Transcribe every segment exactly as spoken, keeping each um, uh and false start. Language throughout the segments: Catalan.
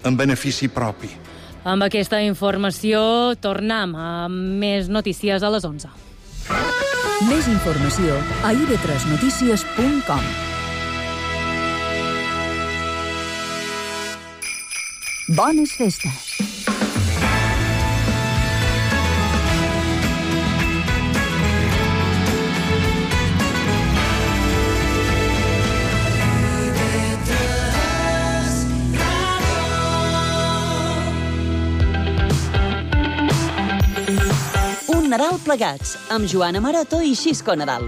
en benefici propi. Amb aquesta informació tornem a més notícies a les onze. Més informació a i ve tres notícies punt com. Bones festes! Nadal plegats, amb Joana Maroto i Xisco Nadal.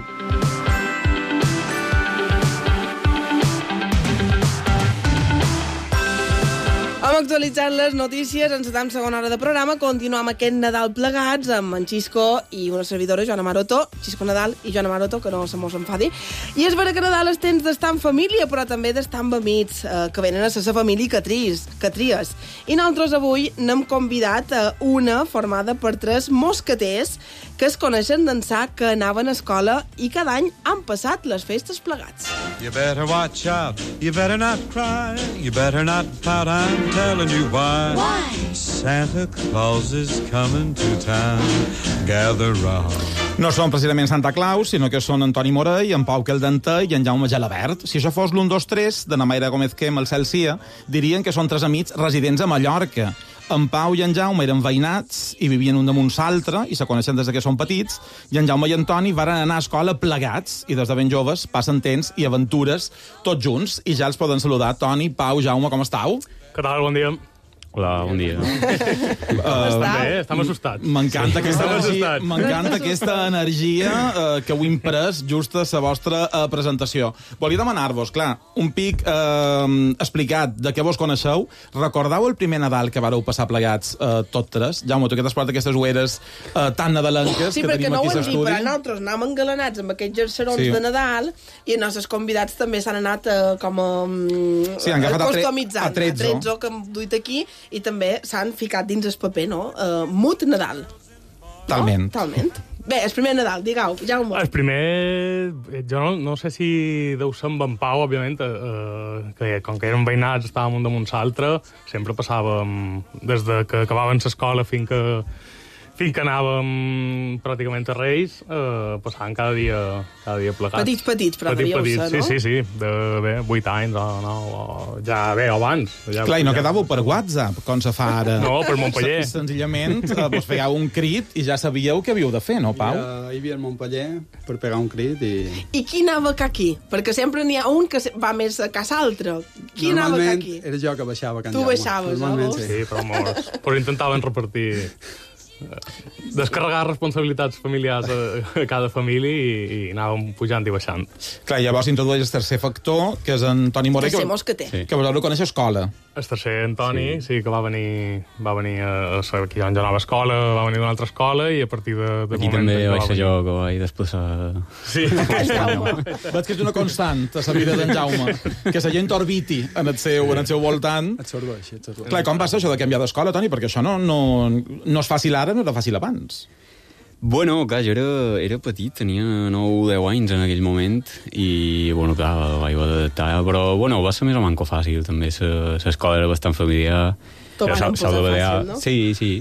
Hem actualitzat les notícies en la segona hora de programa. Continuem aquest Nadal plegats amb en Xisco i una servidora, Joana Maroto. Xisco Nadal i Joana Maroto, que no se mos enfadi. I és vera que Nadal és temps d'estar en família, però també d'estar amb amics, eh, que venen a ser la família que tries, que tries. I nosaltres avui n'hem convidat a una formada per tres mosqueters que es coneixen d'ençà que anaven a escola i cada any han passat les festes plegats. You better watch out, you better not cry, you better not pout, I'm telling you why. Why? Santa Claus is coming to town, gather round. No són precisament Santa Claus, sinó que són Antoni Morell, en Pau Queldentà i en Jaume Gelabert. Si això fos l'un, dos, tres, de na Mayra Gómez Quem, el Cel Cia, dirien que són tres amics residents a Mallorca. En Pau i en Jaume eren veïnats i vivien un damunt l'altre i se coneixen des que són petits, i en Jaume i en Toni varen anar a escola plegats i des de ben joves passen temps i aventures tots junts, i ja els poden saludar. Toni, Pau, Jaume, com estàu? Què tal? Bon dia. Hola, bon dia. Com estàu? Bé, estem assustats. M'encanta aquesta Estem energia, assustats. m'encanta aquesta energia eh, que heu imprès just a la vostra eh, presentació. Volia demanar-vos, clar, un pic eh, explicat de què vos coneixeu. Recordeu el primer Nadal que vareu passar plegats eh, tot tres? Jaume, tu que t'has portat aquestes ueres eh, tan nadalenques Sí, que perquè tenim no ho aquí a hem dit, l'estudi. però nosaltres anàvem engalanats amb aquests jerserons Sí. de Nadal i els nostres convidats també s'han anat eh, com a mm, Sí, han agafat a tre- customitzant, a trezzo. a trezzo que hem duit aquí, i també s'han ficat dins el paper, no? Uh, Mut Nadal. Talment. No? Talment. Bé, el primer Nadal, digueu, Jaume. El primer... Jo no, no sé si deu ser amb en Pau, òbviament, eh, que com que érem veïnats, estàvem un damunt l'altre, sempre passàvem, des de que acabàvem l'escola fins que, fins que anàvem pràcticament a Reis, eh, passàvem cada dia, cada dia plegats. Petits, petits, però Petit, devíeu petit, ser, no? Sí, sí, sí, de bé, vuit anys, o, no, o, ja bé, o abans. Ja, Clar, i no ja. quedàveu per WhatsApp, com se fa ara. No, per Montpeller. Sen- Senzillament eh, vos fèieu un crit i ja sabíeu què havíeu de fer, no, Pau? Ja, hi havia el Montpeller per pegar un crit i... I qui anava cap aquí? Perquè sempre n'hi ha un que se- va més a casa altre. Qui anava cap Normalment aquí? era jo que baixava a Can Tu Jaume. baixaves, Normalment, no? sí. Sí, però mos, però intentaven repartir... eh, descarregar responsabilitats familiars a, a cada família i, i anàvem pujant i baixant. Clar, llavors introdueix el tercer factor, que és en Toni Morell, Tercer que, mosqueter. Sí. que vosaltres conèixer a escola. El tercer, Antoni, sí, sí que va venir, va venir a, a saber que jo anava a escola, va venir d'una altra escola i a partir de, de Aquí moment també que va vaig ser venir. jo que vaig desplaçar... Sí. Veig que és una constant a la vida d'en Jaume, que la gent orbiti en el seu, en el seu voltant. Et serveix, et serveix. Clar, com va ser això de canviar d'escola, Toni? Perquè això no, no, no és fàcil ara, no era fàcil abans. Bueno, clar, jo era, era petit, tenia nou o deu anys en aquell moment, i, bueno, clar, vaig adaptar, però, bueno, va ser més o manco fàcil, també, l'escola era bastant familiar. T'ho van S'ha- posar s'ha de veure- fàcil, no? Sí, sí.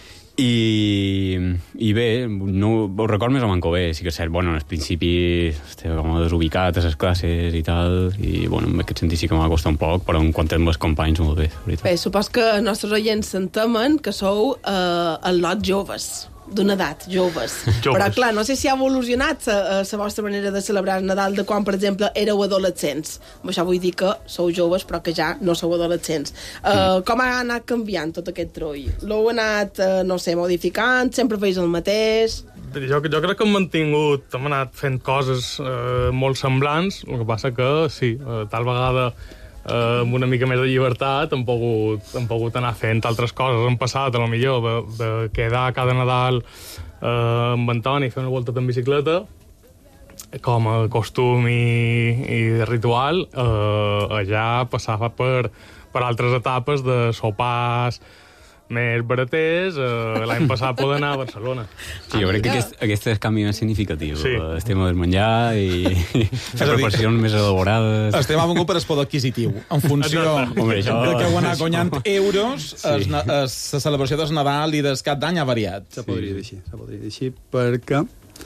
I, i bé, no, ho record més o manco bé, sí que és cert, bueno, al principi estava com desubicat a les classes i tal, i, bueno, en aquest sentit sí que m'ha costat un poc, però en quant amb els companys molt bé, la veritat. Bé, supos que els nostres oients s'entemen que sou eh, el lot joves, d'una edat, joves. Joves. Però, clar, no sé si ha evolucionat la vostra manera de celebrar el Nadal de quan, per exemple, éreu adolescents. Amb això vull dir que sou joves, però que ja no sou adolescents. Eh, Mm. Com ha anat canviant tot aquest troll? L'heu anat, eh, no sé, modificant? Sempre feis el mateix? Jo, jo crec que hem mantingut, hem anat fent coses eh, molt semblants, el que passa que, sí, eh, tal vegada eh, amb una mica més de llibertat hem pogut, hem pogut anar fent altres coses. Hem passat, a lo millor, de, de quedar cada Nadal eh, amb Antoni i fer una volta en bicicleta, com a costum i, i de ritual, eh, allà passava per, per altres etapes de sopars, més baraters, eh, l'any passat poden anar a Barcelona. Sí, jo crec que aquest, aquest és el canvi més significatiu. Sí. El tema del menjar i, i les preparacions més elaborades. Estem a vengut per el poder adquisitiu. En funció Hombre, això- de que heu anat això- guanyant euros, Sí. es, na- es, la celebració del Nadal i del Cap d'Any ha variat. Se podria dir així, se podria dir així, perquè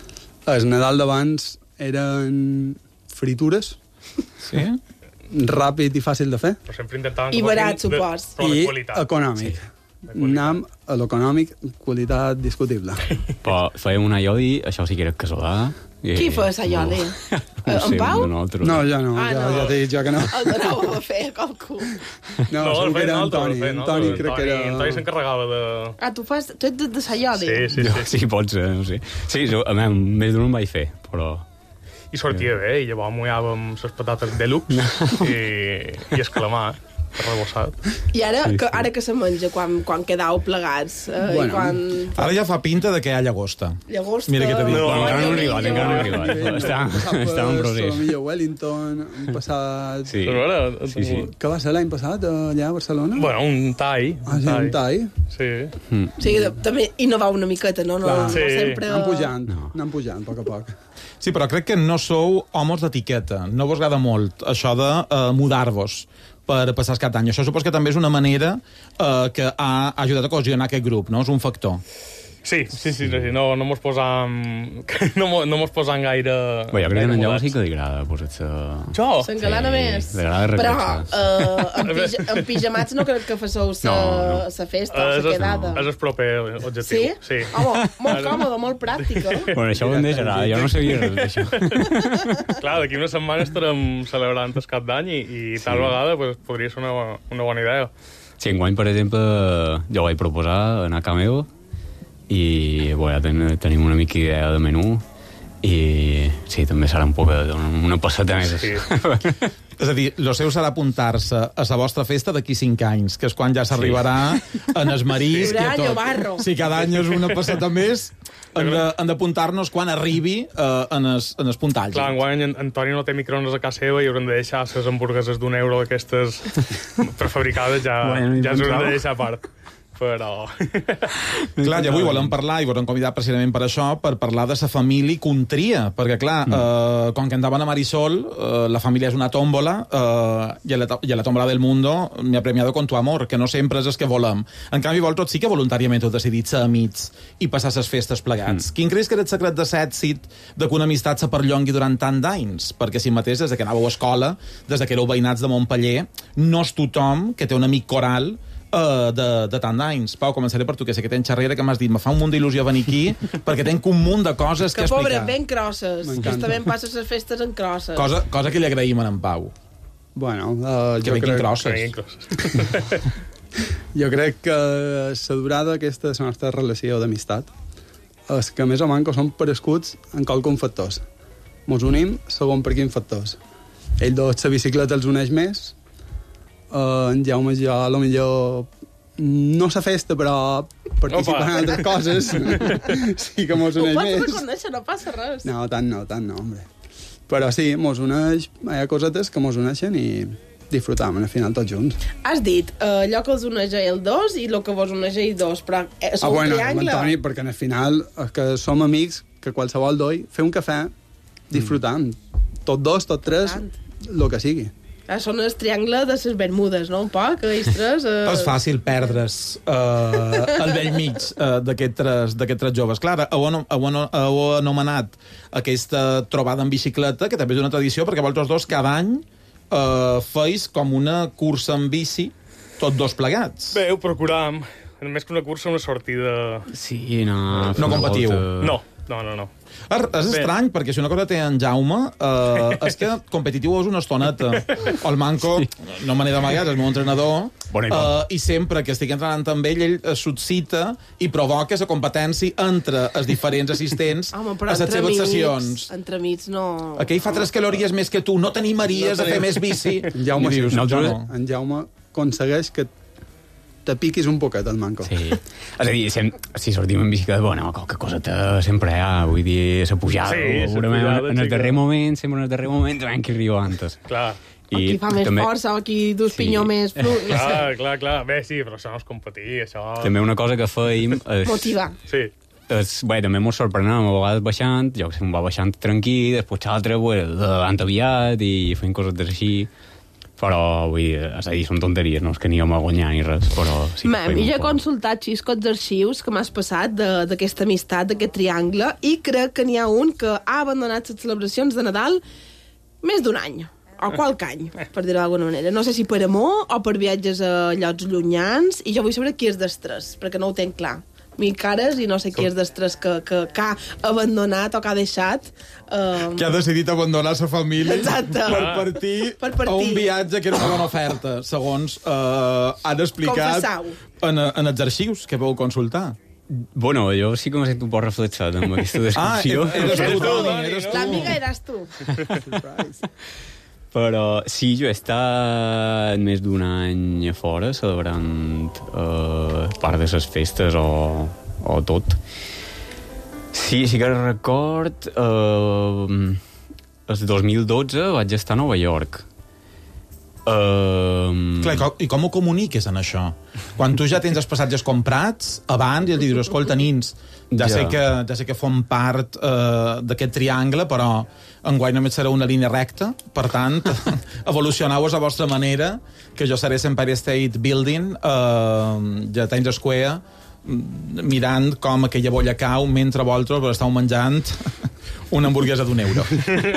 el Nadal d'abans eren fritures, Sí? ràpid i fàcil de fer, Però sempre intentaven... I que barat, fossin de- supos. Però de i qualitat. econòmic. Anam a l'econòmic, qualitat discutible. Però fèiem una iodi, això sí que era casolà. I... Qui fa esa iodi? No, En sé, Pau? un de nosaltres. No, jo no, Ah, ja, no. ja t'he dit jo que no. El de nou a fer qualcú. No, No, segur el que feien era altres, Antoni. el feien Antoni altres. crec que Antoni- era... Antoni s'encarregava de... Ah, tu fas... Tu ets de, de sa iodi? Sí, sí, Jo, sí. sí, pot ser, no sé. Sí, jo, a mi, més d'un em vaig fer, però... I sortia bé, i llavors mullàvem les patates deluxe i, i escalamar, rebossat. I ara, Sí, que, sí. ara que se menja quan, quan quedau plegats? Eh, Bueno. I quan... Ara ja fa pinta de que hi ha llagosta. Llagosta... Mira què t'he dit. No, Bueno, encara no hem Bueno, arribat, encara no hem arribat. Està, està en procés. Solomillo Wellington, han passat... Sí, Però ara, sí, sí. Què va ser l'any passat, allà a Barcelona? Bueno, un tall. Ah, sí, un tall. Sí. O sigui, de- també innovar una miqueta, no? No, Clar. no Sí. sempre... Anem pujant, No. anem pujant, a poc a poc. Sí, però crec que no sou homes d'etiqueta. No vos agrada molt això de uh, mudar-vos per passar el cap d'any. Això supos que també és una manera uh, que ha ajudat a cohesionar aquest grup, no? És un factor. Sí, sí, sí, sí. No, no mos posam... No, mo- no mos posam gaire... Bé, jo crec que gaire en Jaume mudats. sí que li agrada posar-se... Jo? S'engalana Sí, més. li agrada Però relaxar. uh, en, pija, en pijamats no crec que fasseu sa, No, no. sa festa, És sa el, quedada. és el proper objectiu. Sí? Sí. Home, molt còmode, molt pràctic, eh? Bueno, això ho em deixarà, jo no sabia res d'això. Clar, d'aquí una setmana estarem celebrant el cap d'any i, i tal vegada pues, podria ser una, una bona idea. Sí, enguany, per exemple, jo vaig proposar anar a Cameo i bueno, ja ten, tenim una mica idea de menú i sí, també serà un poc de- una passeta més. Sí. És a dir, lo seu serà apuntar-se a la vostra festa d'aquí cinc anys, que és quan ja s'arribarà en el marisc i a Urallo, tot. barro. Si cada any és una passeta més, hem de- hem d'apuntar-nos quan arribi eh, en el, en el puntall. Clar, enguany en Antoni no té microones a casa seva i haurem de deixar les hamburgueses d'un euro d'aquestes prefabricades, ja, Bueno, ni ja ens haurem pensava. de deixar a part. Però... Clar, i avui volem parlar, i volem convidar precisament per això, per parlar de sa família contria, perquè, clar, mm. eh, com que andaven a Marisol, eh, la família és una tómbola, eh, i, a la, i a la tómbola del mundo m'ha premiado con tu amor, que no sempre és el que volem. En canvi, vosaltres sí que voluntàriament heu decidit ser amics i passar ses festes plegats. Mm. Quin creus que era el secret de l'èxit de que una amistat se perllongui durant tant d'anys? Perquè si mateix, des de que anàveu a escola, des de que éreu veïnats de Montpeller, no és tothom que té un amic coral Uh, de, de tant d'anys. Pau, començaré per tu, que sé que tens xerrera, que m'has dit, me fa un munt d'il·lusió venir aquí, perquè tenc un munt de coses que, Que pobre, explicar. ben crosses. M'encanta. Justament passa les festes en crosses. Cosa, cosa que li agraïm a en Pau. Bueno, uh, Que jo, vinguin crec, crosses. jo crec que la durada d'aquesta és la nostra relació d'amistat. Els que més o manco són parescuts en qualcun factors. Mos unim segon per quin factors. Ell dos, la bicicleta els uneix més. Uh, en Jaume i jo, a lo millor no la festa, però participar en altres coses sí que mos Ho uneix pots més. reconèixer, no passa res. No, tant no, tant no, hombre. Però sí, mos uneix, hi ha cosetes que mos uneixen i disfrutam, al final tots junts. Has dit uh, allò que els uneix a ell dos i el que vos uneix a ell dos, però eh, Ah, sou un bueno, triangle. Antoni, perquè al final és que som amics que qualsevol d'oi fer un cafè disfrutant. Tot dos, tot tres, Tant. el que sigui. Ah, són el triangle de les Bermudes, no? Un poc, ells tres... Uh... És fàcil perdre's uh, al vell mig uh, d'aquests tres, d'aquests tres joves. Clar, heu, ano- heu, ano- heu anomenat aquesta trobada en bicicleta, que també és una tradició, perquè vosaltres dos cada any uh, feis com una cursa en bici, tots dos plegats. Bé, ho procuràvem. Més que una cursa, una sortida... Sí, no... No competiu. No, no, no, no. És, és estrany, perquè si una cosa té en Jaume, eh, és que competitiu és una estoneta. El Manco, sí. no me n'he d'amagar, és el meu entrenador, Bona i eh, bona. i sempre que estic entrenant amb ell, ell es suscita i provoca la competència entre els diferents assistents Home, a però les entre seves amics, sessions. entre amics no... Aquell fa tres calories més que tu, no t'animaries No a fer tenim- més bici. En Jaume, I dius, sí, no, en, no. en Jaume aconsegueix que te piquis un poquet el manco. Sí. És a dir, sem si sortim en bicicleta, bueno, qualque coseta sempre hi ha, vull dir, la pujada. Sí, la veurem pujada, en el sí darrer que- moment, sempre en el darrer moment, sabem que arriba antes. Clar. I qui fa més també... força o qui dus sí. pinyó més fluix. No clar, sé. clar, clar. Bé, sí, però això no és competir, això... També una cosa que fèiem... És... Motivar. Sí. És, bé, també mos sorprenem a vegades baixant, jo que sé, em va baixant tranquil, després l'altre, pues, davant aviat i fent coses d'així. Però, vull dir, és a dir, són tonteries, no és que n'hi ha a guanyar ni res, però sí que Mam, i jo he consultat, Xisco, els arxius que m'has passat d'aquesta amistat, d'aquest triangle, i crec que n'hi ha un que ha abandonat les celebracions de Nadal més d'un any, o qualque any, per dir-ho d'alguna manera. No sé si per amor o per viatges a llocs llunyans, i jo vull saber qui és d'estrès, perquè no ho tenc clar. Mi cares i no sé qui és d'estrès que, que, que ha abandonat o que ha deixat. Um... Que ha decidit abandonar la família Exacte. per partir, per partir a un viatge que era una bona oferta, segons uh, han explicat en, en els arxius que vau consultar. Bueno, jo sí que m'he sentit un poc reflexat amb aquesta descripció. Ah, eres tu, Toni, eres tu. L'amiga eres tu. Surprise. Però sí, jo he estat més d'un any a fora celebrant eh, part de les festes o, o tot. Sí, sí que record... Eh, el dos mil dotze vaig estar a Nova York. Uh... Clar, i com, i com ho comuniques en això? Quan tu ja tens els passatges comprats abans i els dius, escolta, nins, ja, ja. sé que, ja sé que fom part uh, d'aquest triangle, però enguany només serà una línia recta, per tant, evolucioneu-vos a vostra manera, que jo seré Empire State Building, uh, ja Times Square, mirant com aquella bolla cau mentre vosaltres estàu menjant una hamburguesa d'un euro.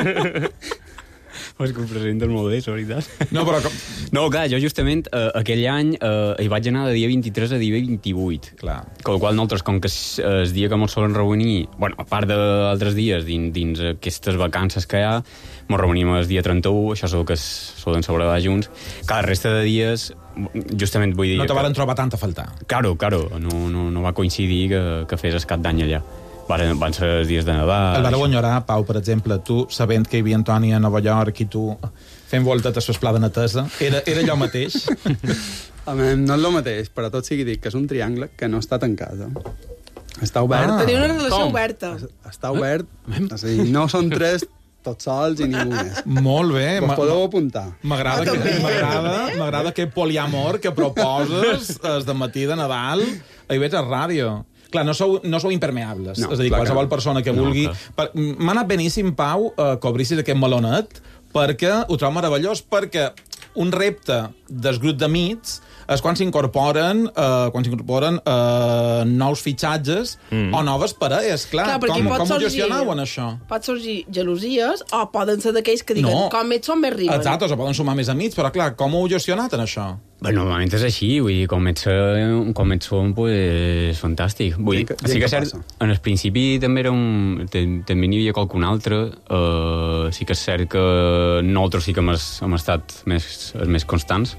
És que ho presentes molt bé, és veritat. No, però... Com... No, clar, jo justament eh, aquell any eh, hi vaig anar de dia vint-i-tres a dia vint-i-vuit. Clar. Con el qual nosaltres, com que és el dia que ens solen reunir, bueno, a part d'altres dies, dins, dins aquestes vacances que hi ha, ens reunim el dia trenta-u, això és el que es solen celebrar junts. Cada resta de dies, justament vull dir... No te que... varen trobar tant a faltar. Claro, claro, no, no, no va coincidir que, que fes el cap d'any allà. Van, van ser els dies de Nadal... El vareu enyorar, Pau, per exemple, tu, sabent que hi havia Antoni a Nova York i tu fent voltes a l'esplà de netesa, era, era allò mateix? Home, no és el mateix, però tot sigui dit que és un triangle que no està tancat. Eh? Està obert. Ah. Teniu una relació Com? oberta. Està obert, eh? és a dir, no són tres tots sols i ningú més. Molt bé. Vos podeu apuntar. M'agrada Ah, que, també. m'agrada, m'agrada aquest poliamor que proposes el de matí de Nadal a I V tres Ràdio. Clar, no sou, no sou impermeables. No, és a dir, clar qualsevol que no. persona que No, vulgui... clar. Per... M'ha anat beníssim, Pau, eh, que obrissis aquest melonet, perquè ho trobo meravellós, perquè un repte del grup d'amics és quan s'incorporen eh, quan s'incorporen eh, nous fitxatges mm. o noves parelles. Clar, Clar, perquè com, pot com ho sorgir- gestioneu en això? Pot sorgir gelosies o poden ser d'aquells que diguen No. com ets som més rimen. Exacte, o se poden sumar més amics, però clar, com ho heu gestionat en això? Bé, normalment és així, vull dir, com ets, eh, com ets som, pues, és fantàstic. Vull dir, Gent que- sí gent que que cert, passa. en el principi també era un... ten- també n'hi havia qualcun altre, eh, sí que és cert que nosaltres sí que hem, es- hem estat més, els més constants,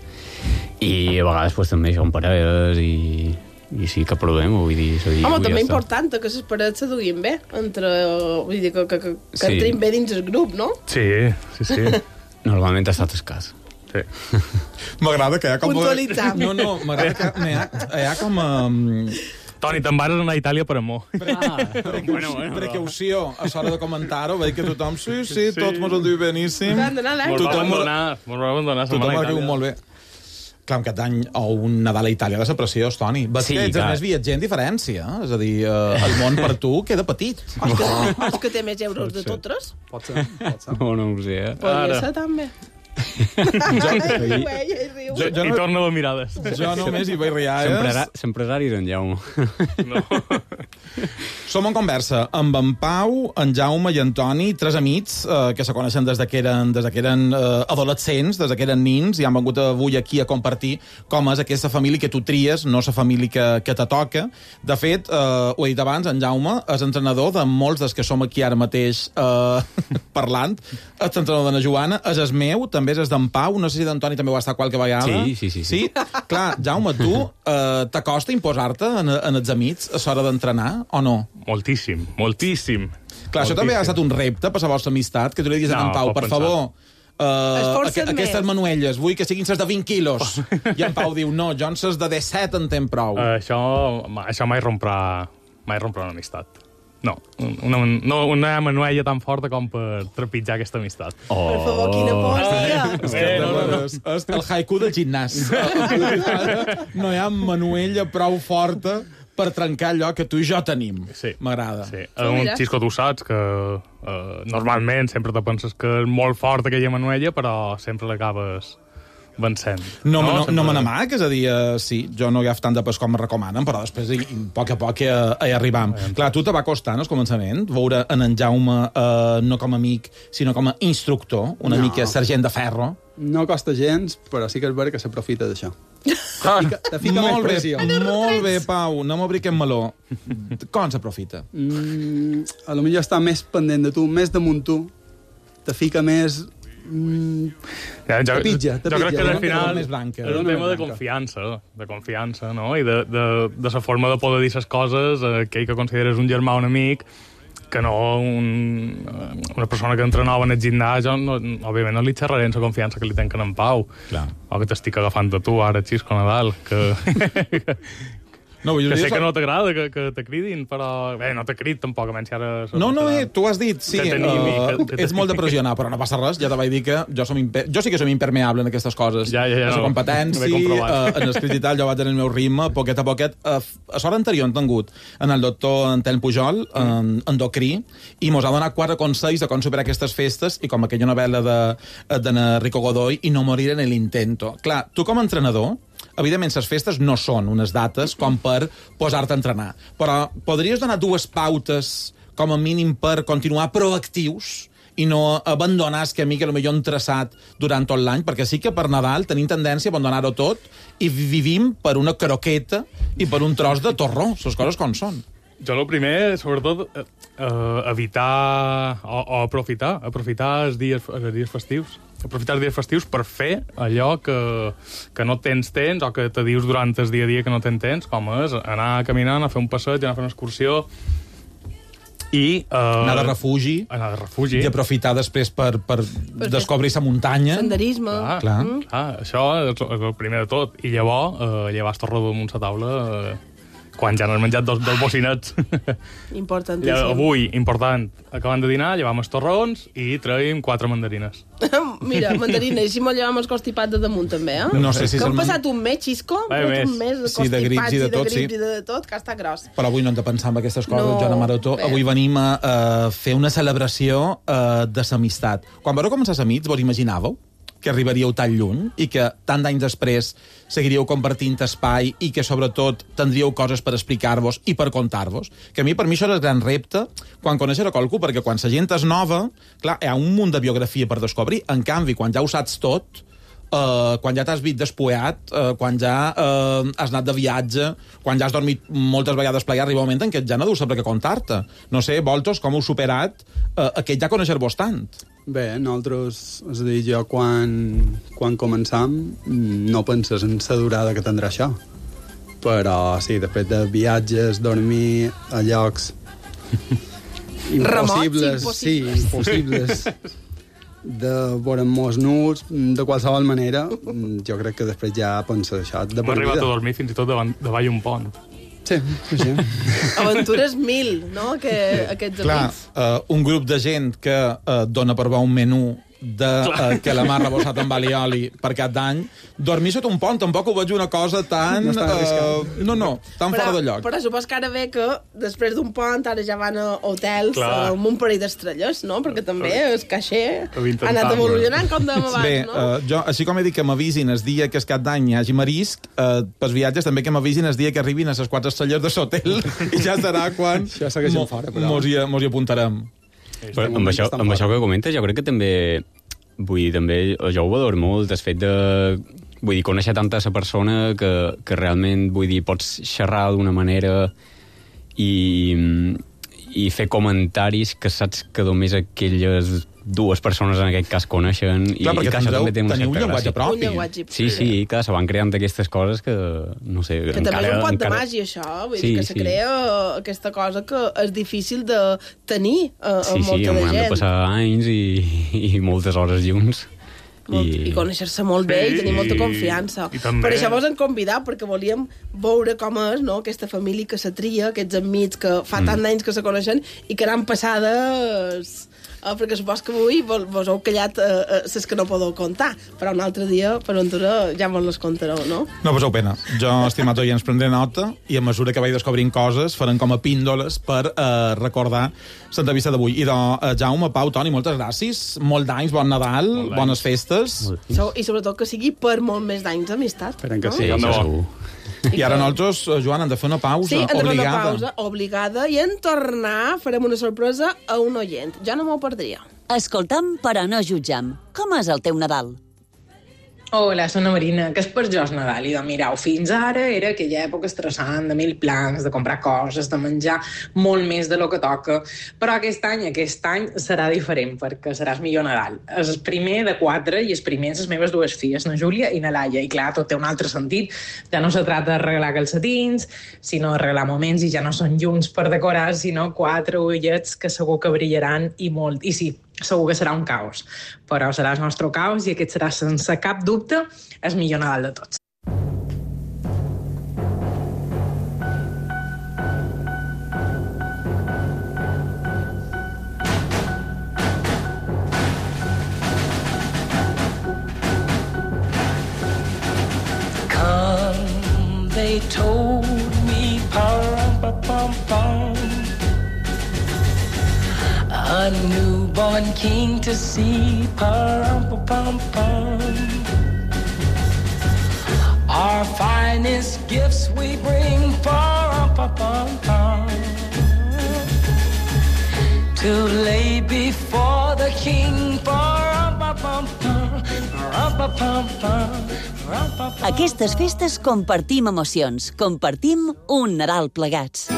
i a vegades pues, també són parelles i, i sí que provem, vull dir... És a dir, Home, vull també ja estar. important que les parets se duguin bé, entre, vull dir, que, que, que, que Sí. entrin bé dins el grup, no? Sí, sí, sí. Normalment ha estat el cas. sí. M'agrada que hi ha com... Puntualitzar. No, no, m'agrada que hi ha, hi ha com... Um... Toni, te'n vas anar a Itàlia per amor. Ah, bueno, bueno, Precaució a l'hora de comentar-ho, veig que tothom, sí, sí, Sí. tots mos ho diu beníssim. Van d'anar a Mos va l'època. Tothom- abandonar, mos va abandonar. se'n Tothom va ha anar a rigut Itàlia. molt bé. Clar, aquest any, o un Nadal a Itàlia de ser preciós, Toni. Ves Sí, que ets el clar. més viatger en diferència. Eh? És a dir, eh, el món per tu queda petit. Els que, els que té més euros de totes. Pot ser, pot ser. No, no ho sé, eh? Podria Ara. ser també. Jo, Ai, riu, ell, ell riu. jo, jo, I no, torna les mirades. jo només hi vaig S'empresa- rialles. S'empresaris, en Jaume. No. Som en conversa amb en Pau, en Jaume i en Toni, tres amics eh, que se coneixen des de que eren, des de que eren eh, adolescents, des de que eren nins, i han vengut avui aquí a compartir com és aquesta família que tu tries, no la família que, que te toca. De fet, eh, ho he dit abans, en Jaume és entrenador de molts dels que som aquí ara mateix eh, parlant. És entrenador de na Joana, és el meu, també és el d'en Pau, no sé si d'en Toni també ho ha estat qualque vegada. Sí, sí, sí, sí. Sí? Clar, Jaume, tu eh, t'acosta imposar-te en, en els amics a l'hora d'entrenar, o no? Moltíssim, moltíssim. Clar, això també ha estat un repte per la vostra amistat, que tu li diguis a No, en Pau, pot per pensar. favor, uh, Esforça't aquestes més. manuelles, vull que siguin ses de vint quilos. I en Pau diu, no, jo en ses de disset en tenc prou. Uh, això, ma- això mai romprà, mai romprà una amistat. No, una, no, una manuella tan forta com per trepitjar aquesta amistat. Oh. Per favor, quina poesia! És, que, no, no, no. És el haiku del gimnàs. No hi ha manuella prou forta per trencar allò que tu i jo tenim. Sí. M'agrada. Sí. Un xisco, tu saps que uh, normalment sempre te penses que és molt forta aquella manuella, però sempre l'acabes vencent. No, no, no, sempre... no me n'amac, és a dir, uh, sí, jo no agafo tant de pes com me recomanen, però després, i, i, a poc a poc, hi, hi arribam. Sí. Clar, tu te va costar, no, al començament, veure en en Jaume uh, no com a amic, sinó com a instructor, una no. mica sergent de ferro. No costa gens, però sí que és vera que s'aprofita d'això. Te fica, te fica molt més pressió. Bé, molt bé, Pau, no m'obriquem meló. Com s'aprofita? Mm, a lo millor està més pendent de tu, més damunt tu, te fica més... Mm, ja, jo, te pitja, te jo crec pitja. que al final més blanca, és un tema de confiança, de confiança, no? I de, de, de la forma de poder dir les coses a aquell que consideres un germà o un amic, que no un, una persona que entra nova en el gimnàs, jo no, òbviament no li xerraré en la confiança que li tenquen en Pau. Clar. O que t'estic agafant a tu ara, Xisco Nadal, que... No, que sé que no t'agrada que, que te cridin, però... Bé, no t'he crit tampoc, a menys ara... No, no, eh, tu has dit, sí, que tenim, uh, que, que ets molt de pressionar, però no passa res, ja te vaig dir que jo, som imper... jo sí que som impermeable en aquestes coses. Ja, ja, ja. La no, competència, uh, en escrit i tal, jo vaig tenir el meu ritme, poquet a poquet. Uh, a l'hora anterior hem tingut en el doctor Antelm Pujol, en, endocrí, i mos ha donat quatre consells de com superar aquestes festes, i com aquella novel·la de, de Rico Godoy, i no morir en l'intento. Clar, tu com a entrenador, evidentment, les festes no són unes dates com per posar-te a entrenar, però podries donar dues pautes com a mínim per continuar proactius i no abandonar el camí que potser han traçat durant tot l'any, perquè sí que per Nadal tenim tendència a abandonar-ho tot i vivim per una croqueta i per un tros de torró, les coses com són. Jo el primer, sobretot, eh, evitar o, o aprofitar, aprofitar els dies, els dies festius. Aprofitar els dies festius per fer allò que, que no tens temps o que te dius durant el dia a dia que no tens temps, com és anar caminant, a fer un passeig, anar a fer una excursió i... Eh, anar de refugi. Anar de refugi. I aprofitar després per, per, per descobrir la muntanya. Senderisme. Clar, clar. Mm. clar, això és el primer de tot. I llavors, eh, llevar el torró damunt la taula... Eh, quan ja n'has menjat dos, dos bocinets. Importantíssim. Ja, avui, important, acabant de dinar, llevam els torrons i traiem quatre mandarines. Mira, mandarines, i si molt llevam els constipats de damunt, també, eh? No sé si que és han el... passat un mes, Xisco? Vai, un més. mes de Sí, de grips i de tot, i de, sí. i de tot, que està gros. Però avui no hem de pensar en aquestes coses, No, Joana Maroto. bé. Avui venim a uh, fer una celebració uh, de l'amistat. Quan vareu començar a ser amics, vos imaginàveu que arribaríeu tan lluny i que tant d'anys després seguiríeu compartint espai i que, sobretot, tindríeu coses per explicar-vos i per contar-vos? Que a mi, per mi, això és el gran repte quan conèixer a qualcú, perquè quan la gent és nova, clar, hi ha un munt de biografia per descobrir. En canvi, quan ja ho saps tot, Uh, quan ja t'has vist despuat, uh, quan ja uh, has anat de viatge, quan ja has dormit moltes vegades plegat, arriba un moment en què ja no deus saber què contar-te. No sé, vosaltres, com heu superat uh, aquest ja conèixer-vos tant? Bé, nosaltres, és a dir, jo quan, quan començam no penses en la durada que tindrà això. Però sí, després de viatges, dormir a llocs impossibles, Remots, sí, impossibles, de veure'm molts nuts, de qualsevol manera, jo crec que després ja penses això de Hem per arribat vida. a dormir fins i tot davant, davall un pont. Sí, sí, sí. Aventures mil, no?, que, aquests Clar, amics. uh, un grup de gent que uh, dona per bo un menú de uh, que la mar rebossat amb alioli per cap d'any, dormir sota un pont tampoc ho veig una cosa tan... No està uh, no, no, tan però, fora de lloc. Però supos que ara ve que després d'un pont ara ja van a hotels Clar. uh, amb un parell d'estrelles, no? Perquè també el caixer ha Havia intentat, anat evolucionant com dèiem abans, Bé, no? uh, jo, així com he dit que m'avisin el dia que es cap d'any hi hagi marisc, uh, pels viatges també que m'avisin el dia que arribin a les quatre estrelles de l'hotel i ja serà quan Això segueix fora, però. mos hi, mos hi apuntarem. Però amb això, amb això que comentes, jo crec que també... Vull dir, també, jo ho valoro molt, el fet de... Vull dir, conèixer tanta esa persona que, que realment, vull dir, pots xerrar d'una manera i, i fer comentaris que saps que només aquelles dues persones en aquest cas coneixen. Clar, i, i que això tindreu, també té una teniu un certa llenguatge gràcia. propi. Un llenguatge Sí, sí, clar, se van creant aquestes coses que, no sé... Que també és un pot de màgia, això. Vull Sí, dir que se sí. crea aquesta cosa que és difícil de tenir a, a Sí, sí, molta de han de gent. passar anys i, i moltes hores junts. Molt, I... I conèixer-se molt bé sí, i tenir molta confiança. I també... Per això vos hem convidat, perquè volíem veure com és, no?, aquesta família que se tria, aquests amics que fa mm. tant d'anys que se coneixen i que eren passades... Eh, perquè supos que avui vos, vos heu callat eh, ses que no podeu contar, però un altre dia, per ventura, ja vos les contareu, no? No poseu pena. Jo, estimat oients, prendré nota i a mesura que vaig descobrint coses farem com a píndoles per eh, recordar l'entrevista d'avui. I de eh, Jaume, Pau, Toni, moltes gràcies. Molt d'anys, bon Nadal, bones festes. So, I sobretot que sigui per molt més d'anys d'amistat. Esperem que no? sí, no. segur. I ara nosaltres, Joan, hem de fer una pausa sí, hem de fer obligada. una pausa obligada i en tornar farem una sorpresa a un oient. Jo no m'ho perdria. Escoltam, però no jutjam. Com és el teu Nadal? Hola, soc la Marina. Què és per jo el Nadal? I de mirau, fins ara era aquella època estressant de mil plans, de comprar coses, de menjar molt més de lo que toca. Però aquest any, aquest any serà diferent, perquè serà el millor Nadal. És el primer de quatre i els primers les meves dues filles, na Júlia i na Laia. I clar, tot té un altre sentit. Ja no se trata de regalar calcetins, sinó de regalar moments, i ja no són llums per decorar, sinó quatre ullets que segur que brillaran i molt. I sí, segur que serà un caos, però serà el nostre caos i aquest serà, sense cap dubte, el millor Nadal de tots. Come, they told me, pa-rum-pa-pum-pum, a newborn king to see, pa-rum-pa-pum-pum. Our finest gifts we bring, pa-rum-pa-pum-pum, to lay before the king, pa-rum-pa-pum-pum, pa-rum-pa-pum-pum. Aquestes festes compartim emocions, compartim un Nadal plegats.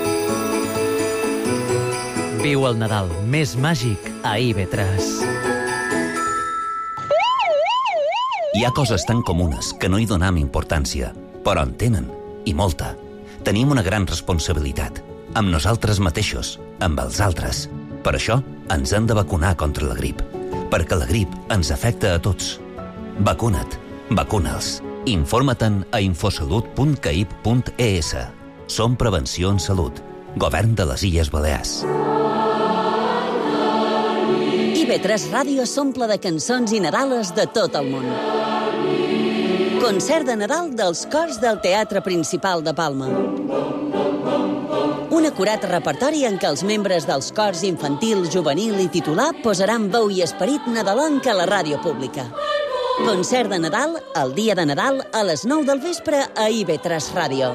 Viu el Nadal més màgic a I V tres. Hi ha coses tan comunes que no hi donam importància, però en tenen, i molta. Tenim una gran responsabilitat, amb nosaltres mateixos, amb els altres. Per això ens hem de vacunar contra la grip, perquè la grip ens afecta a tots. Vacuna't, vacuna'ls. Informa-te'n a infosalut punt caip punt es. Som Prevenció en Salut, Govern de les Illes Balears. I V tres Ràdio s'omple de cançons i nadales de tot el món. Concert de Nadal dels cors del Teatre Principal de Palma. Un acurat repertori en què els membres dels cors infantil, juvenil i titular posaran veu i esperit nadalenc a la ràdio pública. Concert de Nadal, el dia de Nadal, a les nou del vespre a I V tres Ràdio.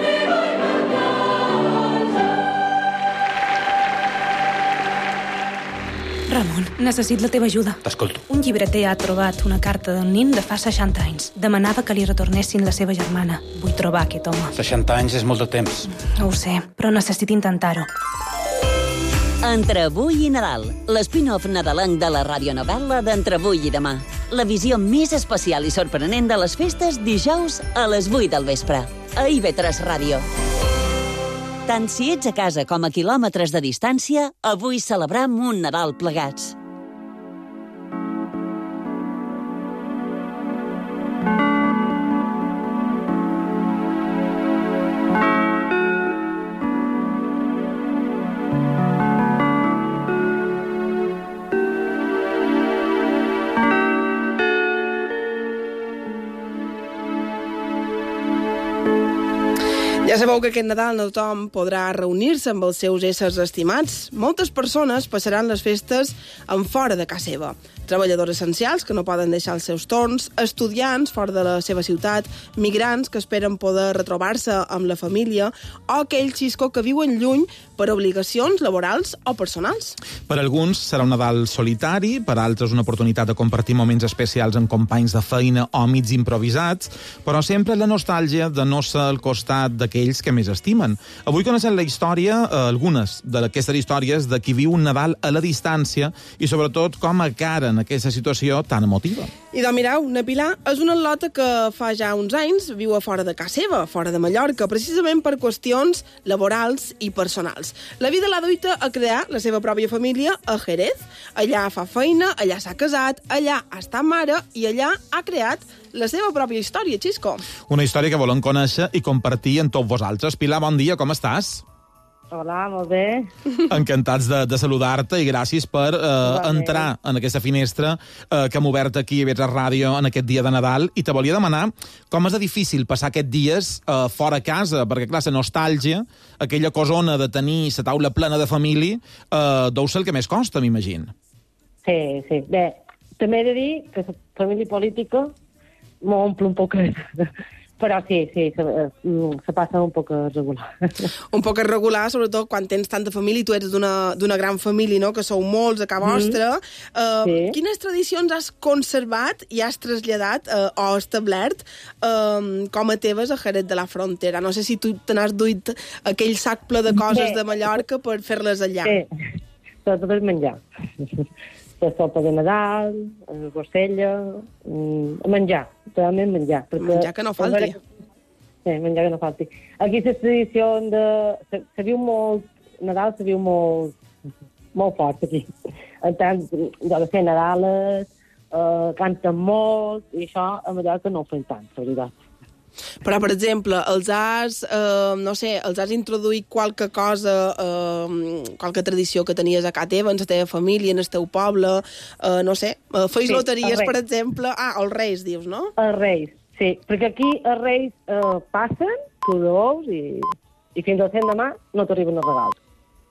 Ramon, necessit la teva ajuda. T'escolto. Un llibreter ha trobat una carta d'un nin de fa seixanta anys. Demanava que li retornessin la seva germana. Vull trobar aquest home. seixanta anys és molt de temps. No ho sé, però necessito intentar-ho. Entre avui i Nadal, l'espin-off nadalenc de la radionovel·la d'Entre avui i demà. La visió més especial i sorprenent de les festes dijous a les vuit del vespre. A I V tres Ràdio. Tant si ets a casa com a quilòmetres de distància, avui celebrem un Nadal plegats. Ja sabeu que aquest Nadal no tothom podrà reunir-se amb els seus éssers estimats. Moltes persones passaran les festes en fora de casa seva. Treballadors essencials que no poden deixar els seus torns, estudiants fora de la seva ciutat, migrants que esperen poder retrobar-se amb la família o aquells, Xisco, que viuen lluny per obligacions laborals o personals. Per alguns serà un Nadal solitari, per altres una oportunitat de compartir moments especials amb companys de feina o amics improvisats, però sempre la nostàlgia de no ser al costat d'aquells que més estimen. Avui coneixem la història, eh, algunes d'aquestes històries de qui viu un Nadal a la distància i sobretot com acaren aquesta situació tan emotiva. I doncs mireu, na Pilar és una al·lota que fa ja uns anys viu a fora de casa seva, fora de Mallorca, precisament per qüestions laborals i personals. La vida l'ha duita a crear la seva pròpia família a Jerez. Allà fa feina, allà s'ha casat, allà ha estat mare i allà ha creat la seva pròpia història, Xisco. Una història que volem conèixer i compartir amb tots vosaltres. Pilar, bon dia, com estàs? Hola, molt bé. Encantats de, de saludar-te i gràcies per eh, entrar en aquesta finestra eh, que hem obert aquí a Ivetra Ràdio en aquest dia de Nadal. I te volia demanar com és de difícil passar aquests dies eh, fora casa, perquè, clar, la nostàlgia, aquella cosona de tenir la taula plena de família, eh, deu ser el que més costa, m'imagino. Sí, sí. Bé, també he de dir que la família política m'omple un poc... Però sí, sí, se, se passa un poc regular. Un poc regular, sobretot quan tens tanta família i tu ets d'una gran família, no?, que sou molts a casa vostra. Mm. Uh, sí. Quines tradicions has conservat i has traslladat uh, o establert uh, com a teves a Jerez de la Frontera? No sé si tu te n'has duit aquell sac ple de coses sí. de Mallorca per fer-les allà. Sí, tot és menjar. La sopa de Nadal, la rosella, menjar, realment menjar. Menjar que no falti. Sí, menjar que no falti. Aquí la tradició de... Se, se viu molt... Nadal se viu molt, molt fort, aquí. En tant, jo de fer Nadales, eh, canten molt, i això a Mallorca no ho fem tant, la veritat. Però, per exemple, els has, eh, no sé, els has introduït qualque cosa, eh, qualque tradició que tenies a casa teva, en la teva família, en el teu poble, eh, no sé, eh, feis sí, loteries, per exemple... Ah, els Reis, dius, no? Els Reis, sí, perquè aquí els Reis eh, passen, tu de ous, i, i fins al cent de mà no t'arriben els regals.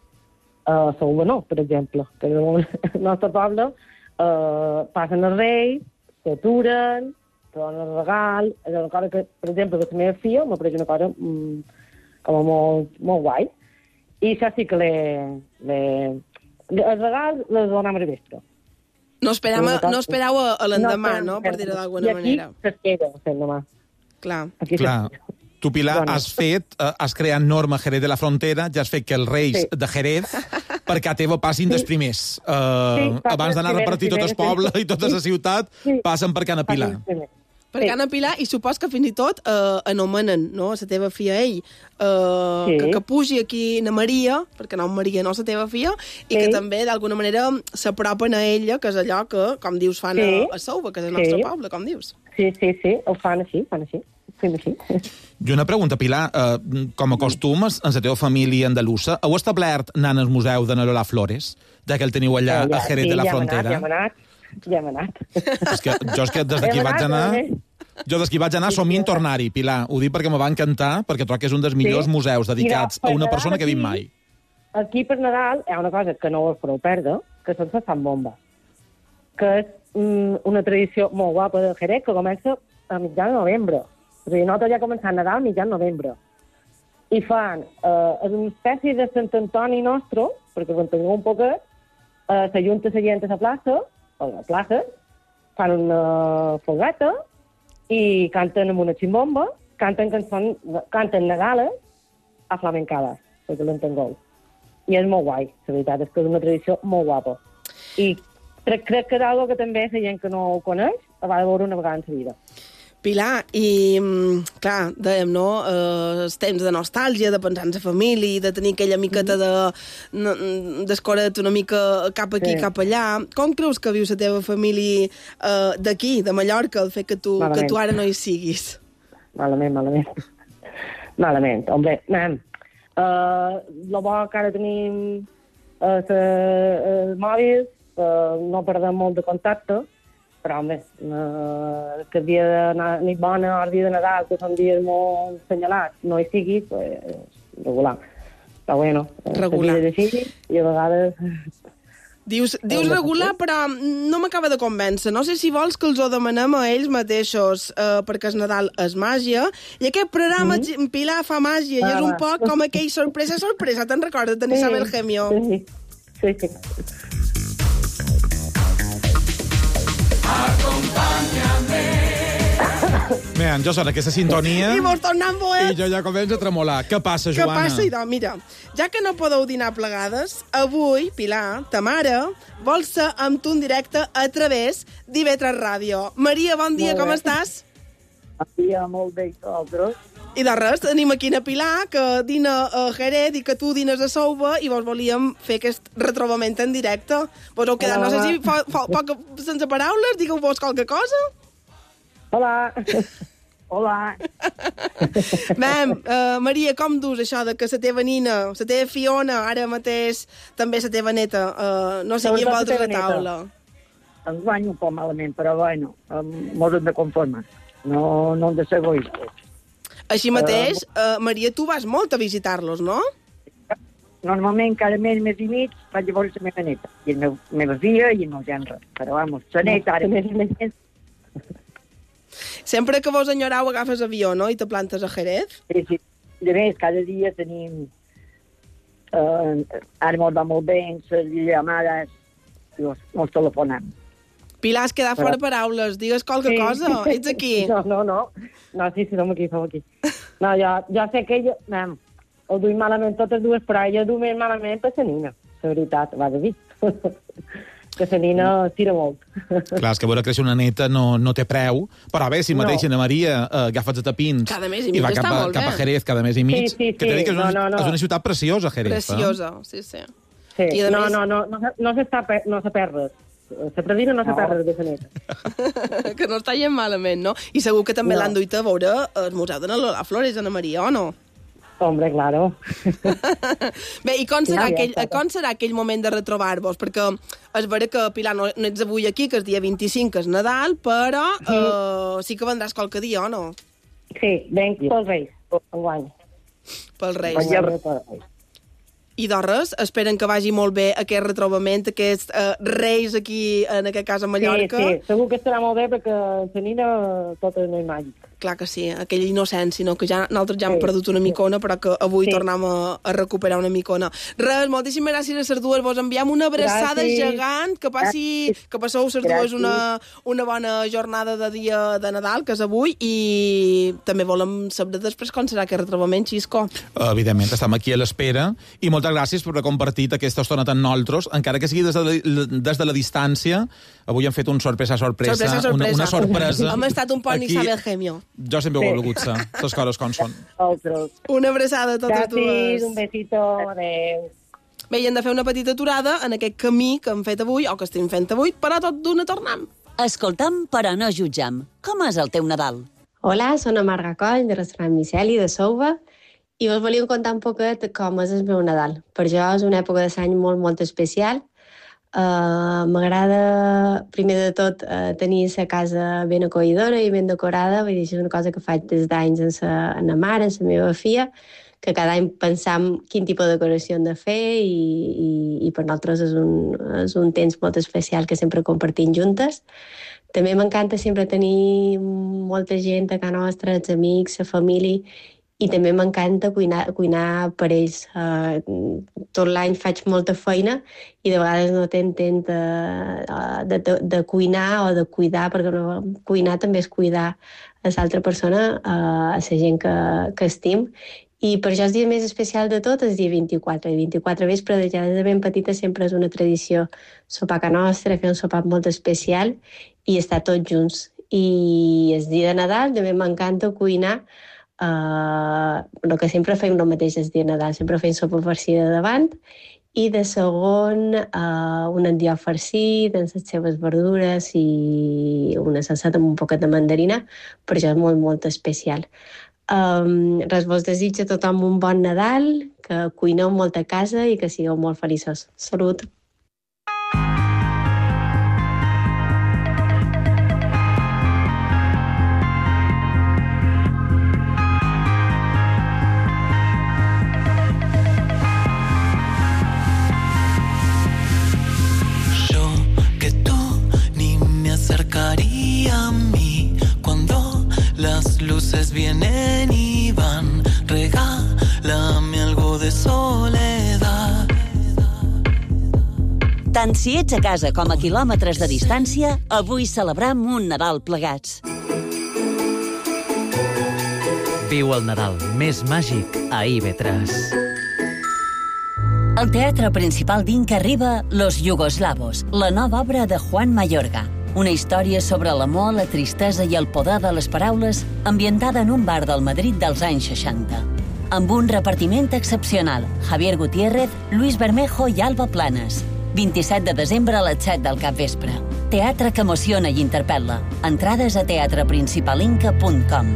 Uh, Sou no, per exemple, que en el nostre poble eh, passen els Reis, s'aturen, donen el regal, és una cosa que, per exemple, que la meva filla m'ha pareix una cosa mmm, com molt, molt guai. I això sí que l'he... El regal les donam a la vespre. No esperam, no esperau a, a l'endemà, no, no, per dir-ho d'alguna manera. I aquí s'espera l'endemà. Clar. Aquí Clar. Tu, Pilar, bueno. has fet, uh, has creat norma Jerez de la Frontera, ja has fet que els Reis sí. de Jerez per casa teva passin sí. dels primers. Uh, sí, abans d'anar a repartir tot el poble i tota la ciutat, sí. passen per Cana Pilar. Per sí. Cana Pilar, i supos que fins i tot eh, anomenen, no?, la teva filla ell, eh, sí. que, que pugi aquí na Maria, perquè no Maria no la teva filla, i sí. que també d'alguna manera s'apropen a ella, que és allò que, com dius, fan sí. a, a Souva, que és el nostre sí. poble, com dius. Sí, sí, sí, ho fan així, fan així. Fem així. I una pregunta, Pilar, eh, com a costumes, en la teva família andalusa, heu establert anar al museu de Lola Flores, ja que el teniu allà ja, ja, a Jerez sí, de la ja Frontera? Ja hem anat, ja hem anat. És que jo és que des d'aquí vaig anar... Jo des d'aquí vaig anar somient tornar-hi, Pilar. Ho dic perquè me va encantar, perquè trobo que és un dels millors sí. museus dedicats Mira, a una Nadal, persona que he vist mai. Aquí per Nadal hi ha una cosa que no us fareu perdre, que són les Sant Bomba, que és mm, una tradició molt guapa de Jerez que comença a mitjà de novembre. O sigui, nosaltres ja començant Nadal a mitjà de novembre. I fan eh, una espècie de Sant Antoni nostre, perquè ho entengueu un poquet, eh, s'ajunta la gent a la plaça, a la plaça, fan una fogueta i canten amb una ximbomba, canten cançons, canten Nadales a flamencades, perquè l'entengueu. I és molt guai, la veritat, és que és una tradició molt guapa. I crec, crec que és una que també la gent que no ho coneix va veure una vegada en la vida. Pilar, i, clar, dèiem, no?, eh, els temps de nostàlgia, de pensar en la família, de tenir aquella miqueta de, d'escoret una mica cap aquí, sí. cap allà. Com creus que viu la teva família eh, d'aquí, de Mallorca, el fet que tu, que tu ara no hi siguis? Malament, malament. Malament, home, anem. Uh, lo bo que ara tenim uh, els mòbils, uh, no perdem molt de contacte, però, home, eh, que el dia de nit bona o el dia de Nadal, que són dies molt senyalats, no hi sigui, pues, regular. Però, bueno, regular. És així, i a vegades... Dius, dius regular, però no m'acaba de convèncer. No sé si vols que els ho demanem a ells mateixos, eh, perquè el Nadal és màgia, i aquest programa, mm-hmm. Pilar fa màgia, ah, i és un poc com aquell sorpresa, sorpresa, te'n recordes de Isabel sí, Gemio? Sí, sí, sí. Acompáñame Bé, jo sona aquesta sintonia... I vos tornem boets. I jo ja començo a tremolar. Què passa, Què Joana? passa, idò? Mira, ja que no podeu dinar plegades, avui, Pilar, ta mare, vol ser amb tu en directe a través d'I V tres Ràdio. Maria, bon dia, Molt com bé. estàs? Bon dia, molt bé, vosaltres. I de res, tenim aquí na Pilar, que dina a Jerez i que tu dines a Souva, i vos volíem fer aquest retrobament en directe. Vos heu quedat, no sé si fa, fa, poc, sense paraules, digueu-vos qualque cosa. Hola. Hola. Mem, uh, Maria, com dus això de que la teva nina, la teva Fiona, ara mateix també la teva neta, uh, no sé qui en vosaltres a taula? Ens guanyo un poc malament, però bueno, mos hem de conformar. No, no hem de ser egoistes. Així mateix, uh, Maria, tu vas molt a visitar-los, no? Normalment, cada mes, mes i mig, vaig a veure la meva neta, i la meva filla i el meu gendre. Però, vamos, la neta, ara més, més, més. Sempre que vos enyorau agafes avió, no?, i te plantes a Jerez? Sí, sí. De més, cada dia tenim... Uh, ara mos va molt bé, les llamades, i mos telefonem. Pilar, has quedat fora paraules. Digues qualque Sí. cosa. Ets aquí. No, no, no. No, sí, sí, som aquí, som aquí. No, jo, jo sé que jo... No, ho duim malament totes dues, però jo duim més malament per la nina. La veritat, va de dir. Que la nina tira molt. Clar, és que veure créixer una neta no, no té preu, però bé, si No. mateix na Maria eh, agafa els tapins Cada mes i i mig va està cap a, molt cap a bé. Jerez cada mes i mig, Sí, sí, que t'he dit que és una, sí. No, no, no. és una ciutat preciosa, Jerez. Preciosa, sí, sí. Sí. I a No, més- no, no, no, no s'està per, no se perd res. La predina no se No. perd res de la neta. Que no està gent malament, no? I segur que també No. l'han duit a veure al Museu de la Flores, Ana Maria, o no? Hombre, claro. Bé, i com serà, Ja, ja aquell, està. com serà aquell moment de retrobar-vos? Perquè és vera que, Pilar, no, no ets avui aquí, que és dia vint-i-cinc, que és Nadal, però uh, sí que vendràs qualque dia, o no? Sí, venc pels Reis, enguany. Pels Reis. Enguany pels Reis. I de res, esperen que vagi molt bé aquest retrobament, aquests uh, Reis aquí, en aquest cas a Mallorca. Sí, sí, segur que estarà molt bé perquè la nina tot no és màgic. Clar que sí, aquella innocència, no? Que ja nosaltres ja hem Sí, perdut una micona, però que avui Sí. tornem a, a recuperar una micona. Res, moltíssimes gràcies a les dues. Vos enviem una abraçada Gràcies. gegant. Que passi, que passeu les dues Gràcies. una, una bona jornada de dia de Nadal, que és avui, i també volem saber després com serà aquest retrobament, Xisco. Evidentment, estem aquí a l'espera, i moltes gràcies per haver compartit aquesta estona amb nosaltres, encara que sigui des de la, des de la distància. Avui hem fet un sorpresa, sorpresa, Sorpresa, sorpresa. Una, una sorpresa. Hem estat un poc Aquí- ni sabe el gemio. Jo sempre he Sí. volgut ser, les coses com són. Altres. Una abraçada a totes Gràcies, dues. un besito, adeu. Bé, i hem de fer una petita aturada en aquest camí que hem fet avui, o que estem fent avui, però tot d'una tornem. Escoltam, però no jutjam. Com és el teu Nadal? Hola, soc la Marga Coll, de restaurant Miceli, de Souva, i us volíem contar un poquet com és el meu Nadal. Per jo és una època de l'any molt, molt especial. Uh, M'agrada, primer de tot, uh, tenir la casa ben acollidora i ben decorada. Vull dir, és una cosa que faig des d'anys amb la, amb la mare, amb la meva filla, que cada any pensam quin tipus de decoració hem de fer i, i, i per nosaltres és un, és un temps molt especial que sempre compartim juntes. També m'encanta sempre tenir molta gent a casa nostra, els amics, la família, i també m'encanta cuinar, cuinar per ells. Uh, tot l'any faig molta feina i de vegades no tinc temps de, de, de, de cuinar o de cuidar, perquè no, cuinar també és cuidar a l'altra persona, uh, a la gent que, que estim. I per això el dia més especial de tot és el dia vint-i-quatre. El vint-i-quatre vespre, ja des de ben petita, sempre és una tradició sopar a casa nostra, fer un sopar molt especial i estar tots junts. I el dia de Nadal també m'encanta cuinar. Uh, el que sempre fem el mateix el dia de Nadal, sempre fem sopa farcida de davant i de segon uh, un endiau farcit amb les seves verdures i una salseta amb un poquet de mandarina. Per això és molt, molt especial. Um, res, vos desitjo a tothom un bon Nadal, que cuineu molt a casa i que sigueu molt feliços. Salut! Yo que tú ni me acercaría a mí cuando las luces vienen y van. Regálame algo de soledad. Tant si ets a casa com a quilòmetres de distància, avui celebrem un Nadal plegats. Viu el Nadal més màgic a I V tres. Al Teatre Principal d'Inca arriba Los Yugoslavos, la nova obra de Juan Mayorga. Una història sobre l'amor, la tristesa i el poder de les paraules ambientada en un bar del Madrid dels anys seixanta. Amb un repartiment excepcional, Javier Gutiérrez, Luis Bermejo i Alba Planes. vint-i-set de desembre a les set del capvespre. Teatre que emociona i interpel·la. Entrades a teatre principal inca punt com.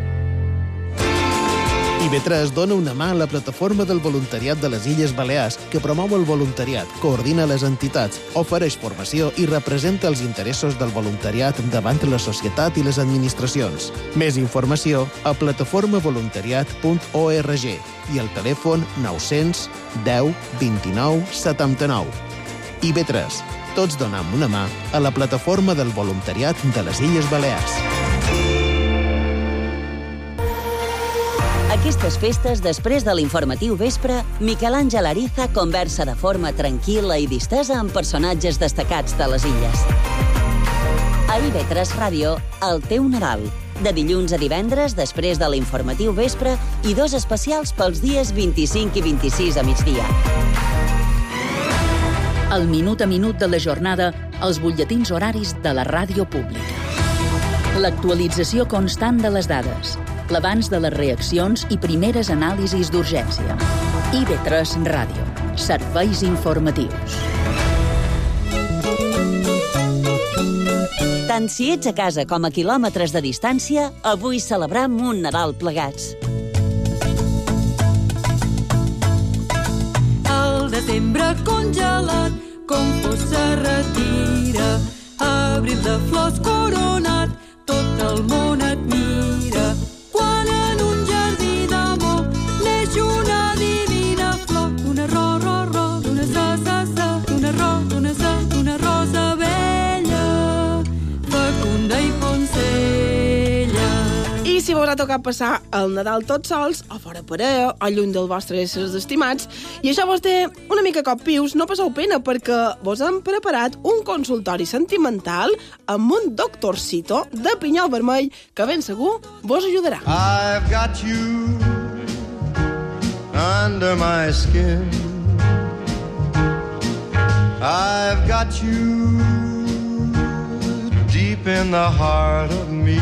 I V tres dona una mà a la plataforma del voluntariat de les Illes Balears, que promou el voluntariat, coordina les entitats, ofereix formació i representa els interessos del voluntariat davant la societat i les administracions. Més informació a plataforma voluntariat punt org i al telèfon nou cents deu vint-i-nou setanta-nou. I V tres. Tots donem una mà a la plataforma del voluntariat de les Illes Balears. Aquestes festes, després de l'informatiu vespre, Miquel Àngel Ariza conversa de forma tranquil·la i distesa amb personatges destacats de les illes. A I V tres Ràdio, El teu Nadal. De dilluns a divendres, després de l'informatiu vespre, i dos especials pels dies vint-i-cinc i vint-i-sis a migdia. El minut a minut de la jornada, els butlletins horaris de la ràdio pública. L'actualització constant de les dades, l'abans de les reaccions i primeres anàlisis d'urgència. I V tres Ràdio. Serveis informatius. Tant si ets a casa com a quilòmetres de distància, avui celebram un Nadal plegats. El desembre congelat, com fos se retira. Abril de flors coronat, tot el món et mira. Quan en un jardí d'amor neix una divina flor, una ro, ro, ro, d'una sa, sa, sa, d'una ro, d'una sa, d'una rosa bella, fecunda i poncella. I si vos ha tocat passar el Nadal tots sols, o fora parella, o lluny dels vostres éssers estimats, i això vos té una mica cop pius, no passeu pena, perquè vos hem preparat un consultori sentimental amb un doctorcito de pinyol vermell que ben segur vos ajudarà. I've got you under my skin. I've got you deep in the heart of me.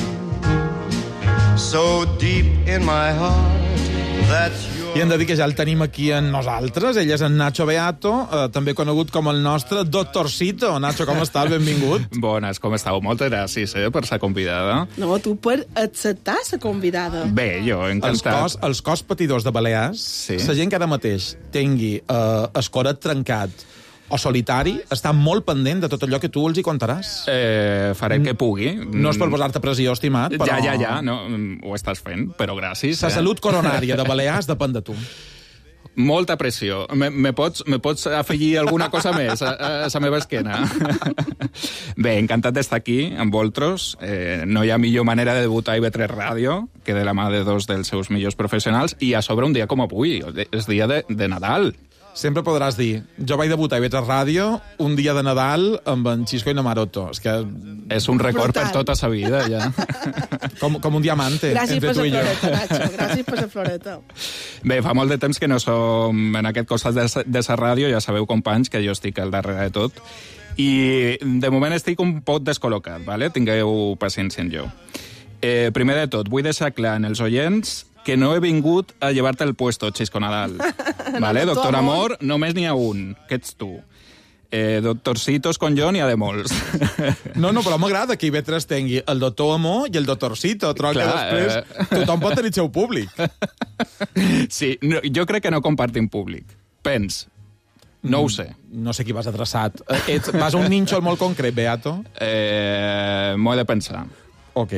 So deep in my heart that you're... I hem de dir que ja el tenim aquí en nosaltres. Ell és en Nacho Beato, eh, també conegut com el nostre doctorcito. Nacho, com estàs? Benvingut. Bones, com estàu? Moltes gràcies eh, per ser convidada. No, tu per acceptar ser convidada. Bé, jo encantat. Els cos, els cos patidors de Balears, sí. La gent que ara mateix tingui eh, escoret trencat o solitari, està molt pendent de tot allò que tu els hi contaràs. Eh, faré el que pugui. No és per posar-te pressió, estimat, però... Ja, ja, ja, no, ho estàs fent, però gràcies. La eh? salut coronària de Balears depèn de tu. Molta pressió. Me, me, pots, me pots afegir alguna cosa més a, a, a la meva esquena? Bé, encantat d'estar aquí amb vosaltres. Eh, no hi ha millor manera de debutar a I V tres Ràdio que de la mà de dos dels seus millors professionals, i a sobre un dia com avui, és dia de, de Nadal. Sempre podràs dir, jo vaig debutar a I V tres Ràdio un dia de Nadal amb en Xisco i Namaroto. És que... És un record per tota sa vida, ja. Com, com un diamante Gràcies entre tu i jo. Gràcies per la floreta, Nacho. Gràcies per la floreta. Bé, fa molt de temps que no som en aquest costat de, de sa ràdio, ja sabeu, companys, que jo estic al darrere de tot. I de moment estic un poc descol·locat, ¿vale? Tingueu paciència en jo. Eh, primer de tot, vull deixar clar en els oients que no he vingut a llevar-te el puesto, Xisco Nadal. Vale? No, Doctor amor. Amor, només n'hi ha un, que ets tu. Eh, doctorcitos con jo n'hi ha de molts. No, no, però m'agrada que I V tres tingui el doctor Amor i el doctorcito. Trobo que després eh... tothom pot tenir el seu públic. Sí, no, jo crec que no compartim públic. Pens. No ho sé. No sé qui vas adreçat. Ets, vas a un nínxol molt concret, Beato? Eh, M'ho he de pensar. Ok.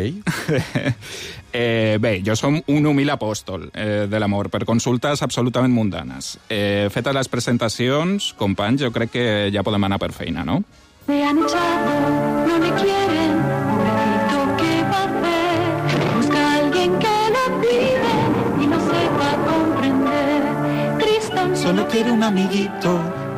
eh, bé, jo som un humil apòstol eh, de l'amor per consultes absolutament mundanes. Eh, fetes les presentacions, companys, jo crec que ja podem anar per feina, no? Me han echado, no me quieren, pobrecito, ¿qué va a hacer? Busca a alguien que lo cuide y no sepa comprender. Tristón, Solo quiero un amiguito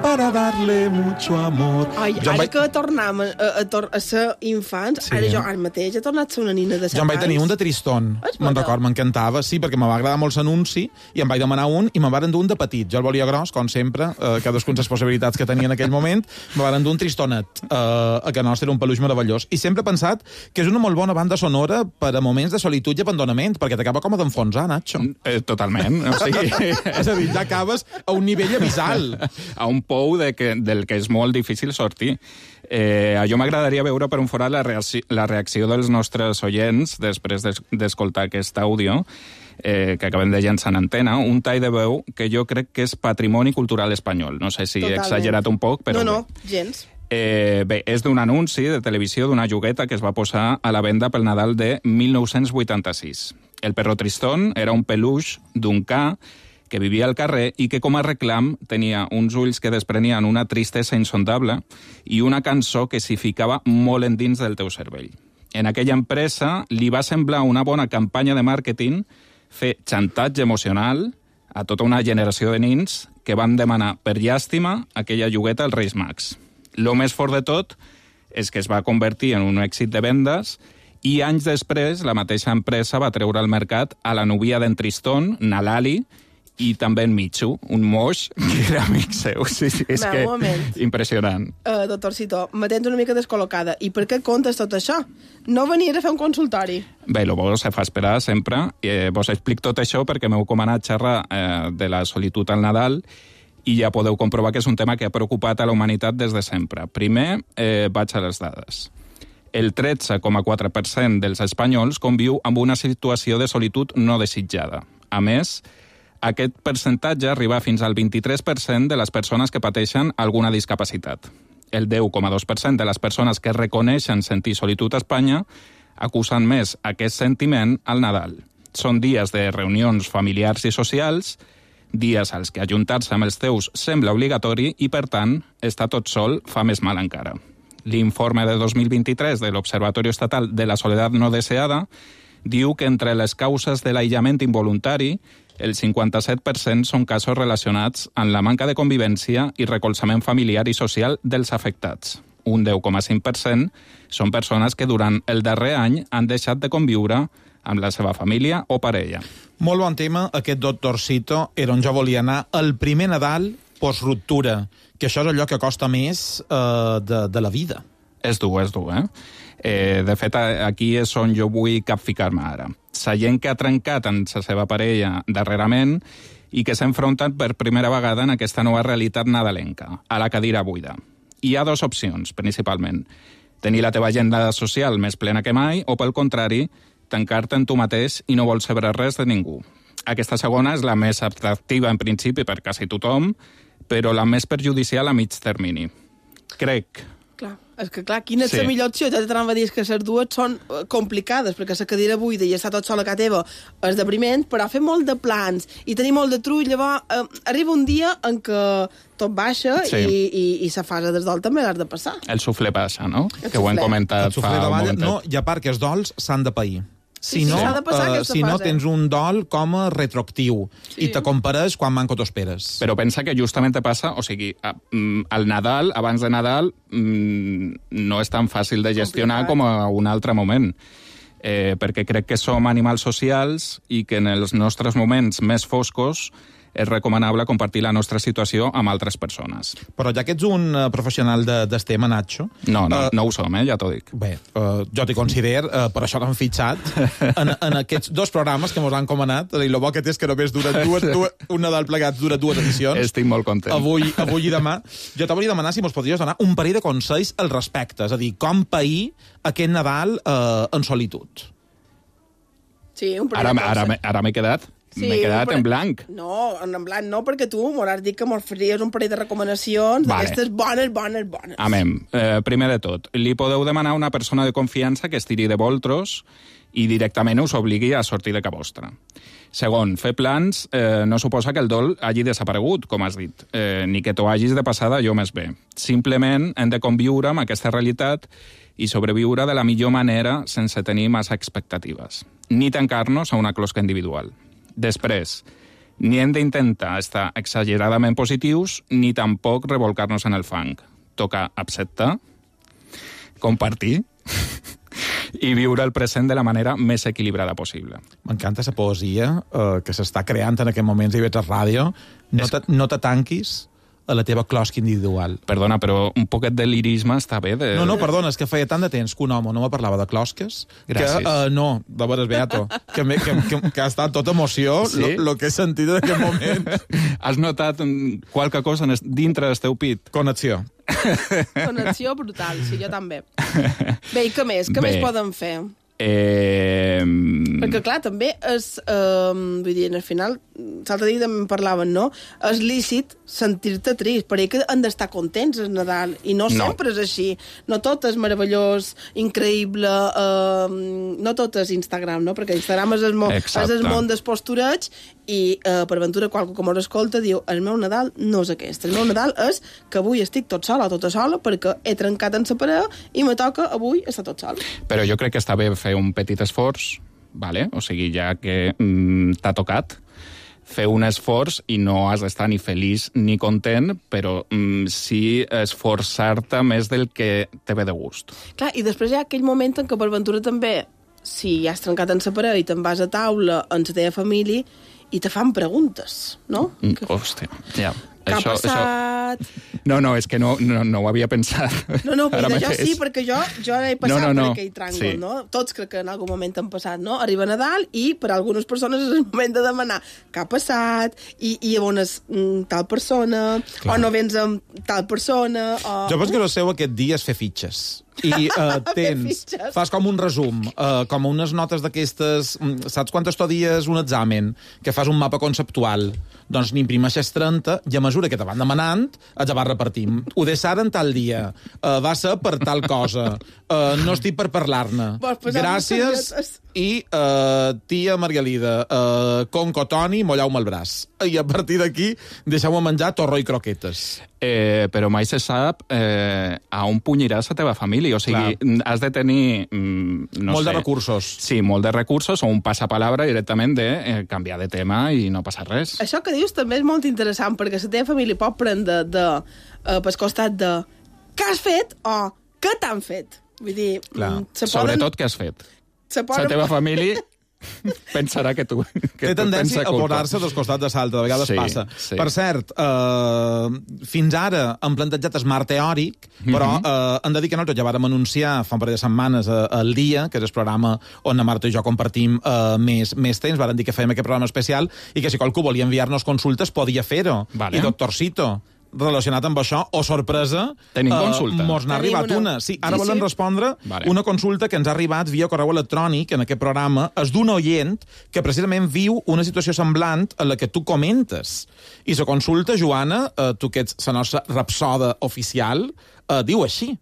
para darle mucho amor. Ai, Jo ara vaig- que tornem a, a, a, tor a ser infants, Sí. ara jo ara mateix he tornat a ser una nina de set Jo en vaig tenir anys. un de Triston, És me'n bona. record, m'encantava, sí, perquè me va agradar molt l'anunci i em vaig demanar un i me'n varen dur un de petit. Jo el volia gros, com sempre, eh, cadascun les possibilitats que tenia en aquell moment, me varen dur un Tristonet, eh, a que nostre era un peluix meravellós. I sempre he pensat que és una molt bona banda sonora per a moments de solitud i abandonament, perquè t'acaba com a d'enfonsar, Nacho. Eh, totalment. O sigui... És a dir, ja acabes a un nivell abisal. A un pou de que, del que és molt difícil sortir. Eh, a jo m'agradaria veure per un forat la reacció, la reacció dels nostres oients després d'es- d'escoltar aquest àudio eh, que acabem de llançar en antena, un tall de veu que jo crec que és patrimoni cultural espanyol. No sé si he Totalment. exagerat un poc, però... No, no, bé. gens. Eh, bé, és d'un anunci de televisió d'una jogueta que es va posar a la venda pel Nadal de mil nou-cents vuitanta-sis. El perro Tristón era un peluix d'un ca que vivia al carrer i que com a reclam tenia uns ulls que desprenien una tristesa insondable i una cançó que s'hi ficava molt endins del teu cervell. En aquella empresa li va semblar una bona campanya de màrqueting fer xantatge emocional a tota una generació de nins que van demanar per llàstima aquella llogueta als Reis Mags. Lo més fort de tot és que es va convertir en un èxit de vendes i anys després la mateixa empresa va treure al mercat a la núvia d'en Tristón, Nalali, i també en Michu, un moix que era amic seu. Sí, sí, és Va, que... un moment. Impressionant. Uh, doctor Cito, me tens una mica descol·locada. I per què contes tot això? No venies a fer un consultori. Bé, el bo se fa esperar sempre. Eh, vos explic tot això perquè m'heu comanat xerrar eh, de la solitud al Nadal i ja podeu comprovar que és un tema que ha preocupat a la humanitat des de sempre. Primer, eh, vaig a les dades. El tretze coma quatre per cent dels espanyols conviu amb una situació de solitud no desitjada. A més, aquest percentatge arriba fins al vint-i-tres per cent de les persones que pateixen alguna discapacitat. El deu coma dos per cent de les persones que reconeixen sentir solitud a Espanya acusen més aquest sentiment al Nadal. Són dies de reunions familiars i socials, dies als que ajuntar-se amb els teus sembla obligatori i, per tant, estar tot sol fa més mal encara. L'informe de dos mil vint-i-tres de l'Observatori Estatal de la Soledat No Deseada diu que entre les causes de l'aïllament involuntari, el cinquanta-set per cent són casos relacionats amb la manca de convivència i recolzament familiar i social dels afectats. Un deu coma cinc per cent són persones que durant el darrer any han deixat de conviure amb la seva família o parella. Molt bon tema, aquest doctor Cito, era on jo volia anar. El primer Nadal, post-ruptura, que això és allò que costa més eh, de, de la vida. És dur, és dur, eh? eh? De fet, aquí és on jo vull capficar-me ara. La gent que ha trencat amb la seva parella darrerament i que s'ha enfrontat per primera vegada en aquesta nova realitat nadalenca, a la cadira buida. Hi ha dues opcions, principalment. Tenir la teva agenda social més plena que mai o, pel contrari, tancar-te en tu mateix i no vols saber res de ningú. Aquesta segona és la més atractiva en principi per quasi tothom, però la més perjudicial a mig termini. Crec... Clar, és que clar, quina és Sí. la millor opció? Ja t'anava a dir que les dues són eh, complicades, perquè la cadira buida i estar tot sol a casa teva és depriment, però fer molt de plans i tenir molt de trull, llavors eh, arriba un dia en què tot baixa Sí. i, i, i la fase del dol també l'has de passar. El suflé passa, no? El que ho hem suflé. comentat El suflé fa de un balla, momentet. no, i a part que els dols s'han de pair. Sí, Si sí, no, s'ha de passar eh, aquesta si no fase. tens un dol com a retroactiu Sí. i te compares quan manco t'ho esperes. Però pensa que justament te passa, o sigui, a, mm, al Nadal, abans de Nadal, mm, no és tan fàcil de gestionar Complicat. com a un altre moment. Eh, perquè crec que som animals socials i que en els nostres moments més foscos és recomanable compartir la nostra situació amb altres persones. Però ja que ets un uh, professional de, del tema, Nacho... No, no, eh, no ho som, eh, ja t'ho dic. Bé, uh, jo t'hi considero, uh, per això t'han fitxat, en, en aquests dos programes que mos han comanat. És a dir, el bo que té és que només dura dues, dues, un Nadal plegat dura dues edicions. Estic molt content. Avui, avui i demà. Jo te volia demanar si mos podries donar un parell de consells al respecte. És a dir, com pair aquest Nadal uh, en solitud. Sí, un Ara, primer ara, consell. ara m'he quedat, Sí, m'he quedat un en pre- blanc. No, en blanc no, perquè tu m'hauràs dit que mos faries un parell de recomanacions Vale. d'aquestes bones, bones, bones. Amem. Eh, primer de tot, li podeu demanar a una persona de confiança que es tiri de voltros i directament us obligui a sortir de casa vostra. Segon, fer plans eh, no suposa que el dol hagi desaparegut, com has dit, eh, ni que t'ho hagis de passar d'allò més bé. Simplement hem de conviure amb aquesta realitat i sobreviure de la millor manera sense tenir massa expectatives. Ni tancar-nos a una closca individual. Després, Ni hem d'intentar estar exageradament positius, ni tampoc revolcar-nos en el fang. Toca acceptar, compartir i viure el present de la manera més equilibrada possible. M'encanta la poesia eh, que s'està creant en aquests moments i veig a ràdio. No te, no te tanquis a la teva closca individual. Perdona, però un poquet de lirisme està bé. De... No, no, perdona, és que feia tant de temps que un home no me parlava de closques. Gràcies. Que, uh, no, de veres, Beato, que, me, que, que, que ha estat tota emoció sí? lo, lo que he sentit en aquest moment. Has notat qualque cosa dintre del teu pit? Connexió. Connexió brutal, sí, jo també. Bé, i què més? Què Bé. més poden fer? Eh... Perquè, clar, també és... Eh, vull dir, al final, l'altre dia també en parlaven, no? És lícit sentir-te trist, perquè que han d'estar contents el Nadal, i no, no sempre és així. No tot és meravellós, increïble, eh, no tot és Instagram, no? Perquè Instagram és el, mo és el món dels postureig, i eh, per ventura qualcú que m'ho escolta diu el meu Nadal no és aquest. El meu Nadal és que avui estic tot sola o tota sola perquè he trencat en sa parella i me toca avui estar tot sol. Però jo crec que està bé fer un petit esforç, vale? O sigui, ja que mm, t'ha tocat, fer un esforç i no has d'estar ni feliç ni content, però mm, sí esforçar-te més del que te ve de gust. Clar, i després hi ha aquell moment en què per ventura també, si has trencat en sa parella i te'n vas a taula en la teva família i te fan preguntes, no? Mm, hòstia, ja. Què això, ha passat? Això... No, no, és que no, no, no ho havia pensat. No, no, però jo sí, perquè jo, jo he passat no, no, no. per aquell tràngol, sí. no? Tots crec que en algun moment han passat, no? Arriba Nadal i per a algunes persones és el moment de demanar què ha passat i, i on és mm, tal persona, clar. O no vens amb tal persona, o... Jo penso que el seu aquest dia és fer fitxes. I uh, tens, fas com un resum, uh, com unes notes d'aquestes, saps quan t'estudies un examen, que fas un mapa conceptual, doncs n'imprimeixes trenta i a mesura que te van demanant, els vas repartint. Ho deixaren tal dia, uh, va ser per tal cosa, uh, no estic per parlar-ne. Gràcies i uh, tia Marialida, uh, conco Toni, mollau-me el braç. I a partir d'aquí deixeu-me menjar torró i croquetes. Eh, però mai se sap eh, a on punyiràs la teva família. O sigui, clar. Has de tenir... Mm, no molt sé, de recursos. Sí, molt de recursos, o un passapalabra directament de eh, canviar de tema i no passa res. Això que dius també és molt interessant, perquè la teva família pot prendre de, uh, pel costat de què has fet o què t'han fet. Vull dir... Clar. Poden... Sobretot què has fet. Se poden... La teva família... pensarà que tu... Que té tendència a posar-se dels costats de salta, de vegades sí, passa. Sí. Per cert, eh, fins ara hem plantejat smart teòric, però mm -hmm. eh, hem de dir que nosaltres ja vàrem anunciar fa un parell de setmanes eh, el dia, que és el programa on la Marta i jo compartim eh, més, més temps, vàrem dir que fèiem aquest programa especial i que si qualcú volia enviar-nos consultes podia fer-ho. Vale. I doctorcito, relacionat amb això, o sorpresa, tenim consulta. Eh, mos n'ha arribat una. una. Sí, ara sí, volem sí. respondre vale. una consulta que ens ha arribat via correu electrònic en aquest programa, és d'un oient que precisament viu una situació semblant a la que tu comentes. I la consulta, Joana, eh, tu que ets la nostra rapsoda oficial, eh, diu així.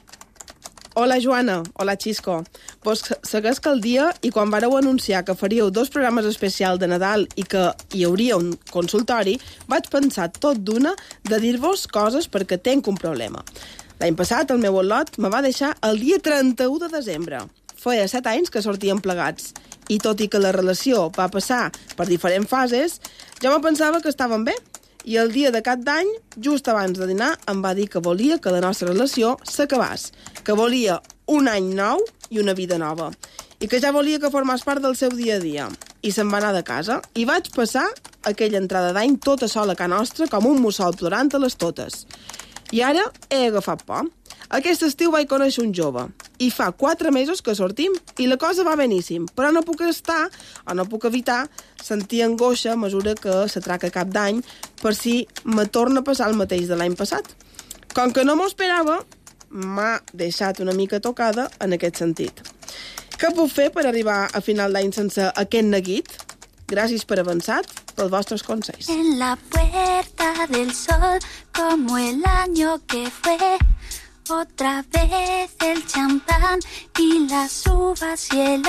Hola, Joana. Hola, Xisco. Pues segueix que el dia i quan vareu anunciar que faríeu dos programes especials de Nadal i que hi hauria un consultori, vaig pensar tot d'una de dir-vos coses perquè tenc un problema. L'any passat el meu al·lot me va deixar el dia trenta-u de desembre. Feia set anys que sortíem plegats i tot i que la relació va passar per diferents fases, jo me pensava que estàvem bé. I el dia de cap d'any, just abans de dinar, em va dir que volia que la nostra relació s'acabés, que volia un any nou i una vida nova, i que ja volia que formés part del seu dia a dia. I se'n va anar de casa, i vaig passar aquella entrada d'any tota sola a casa nostra, com un mussol plorant a les totes. I ara he agafat por. Aquest estiu vaig conèixer un jove, i fa quatre mesos que sortim, i la cosa va beníssim, però no puc estar, o no puc evitar, sentir angoixa a mesura que s'atraca cap d'any per si me torna a passar el mateix de l'any passat. Com que no m'ho esperava, m'ha deixat una mica tocada en aquest sentit. Què puc fer per arribar a final d'any sense aquest neguit? Gràcies per avançat pels vostres consells. En la puerta del sol, como el año que fue, otra vez el champán y las uvas y el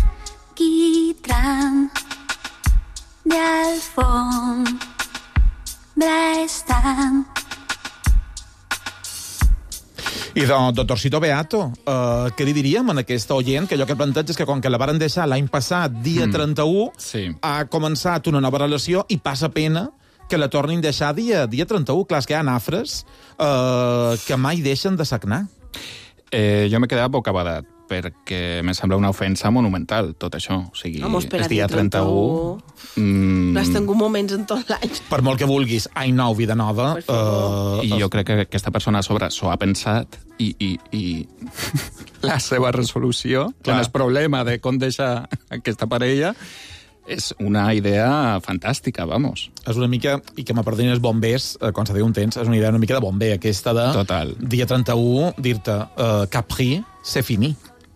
alquitrán de alfombra están. I de Doctorcito Beato, uh, què li diríem en aquesta oient? Que allò que planteja és que com que la varen deixar l'any passat, dia mm. trenta-u, sí. ha començat una nova relació i passa pena que la tornin a deixar dia, dia trenta-u. Clar, és que hi ha nafres uh, que mai deixen de sagnar. Eh, jo m'he quedat bocabadat, perquè me sembla una ofensa monumental, tot això. O sigui, Home, espera, és dia trenta-u... Mm... Has tingut moments en tot l'any. Per molt que vulguis, any nou, vida nova... Uh, I jo crec que aquesta persona a sobre s'ho ha pensat i, i, i la seva resolució, quan el problema de com deixar aquesta parella, és una idea fantàstica, vamos. És una mica, i que m'aperdonin els bombers, eh, quan se diu un temps, és una idea una mica de bomber, aquesta de... Total. Dia trenta-u, dir-te, uh, Capri, c'est fini.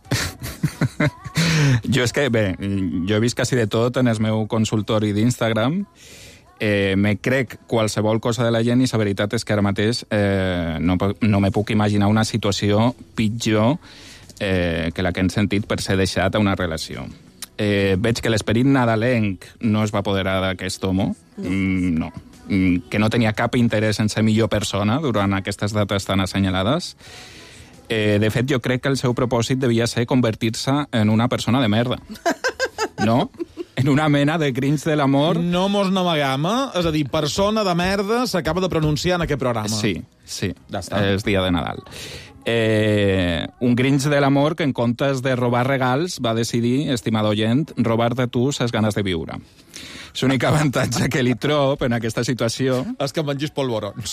Jo és que, bé, jo he vist quasi de tot en el meu consultori d'Instagram. Eh, me crec qualsevol cosa de la gent i la veritat és que ara mateix eh, no, no me puc imaginar una situació pitjor eh, que la que hem sentit per ser deixat a una relació. Eh, veig que l'esperit nadalenc no es va apoderar d'aquest homo. No. Mm, no. Mm, que no tenia cap interès en ser millor persona durant aquestes dates tan assenyalades. Eh, de fet, jo crec que el seu propòsit devia ser convertir-se en una persona de merda. No? En una mena de Grinch de l'amor. No mos n'amaguem, és a dir, persona de merda s'acaba de pronunciar en aquest programa. Sí, sí, ja està. És dia de Nadal. Eh, un Grinch de l'amor que en comptes de robar regals va decidir, estimado oient, robar-te tu ses ganes de viure. L'únic avantatge que li trob en aquesta situació... És que mengis polvorons.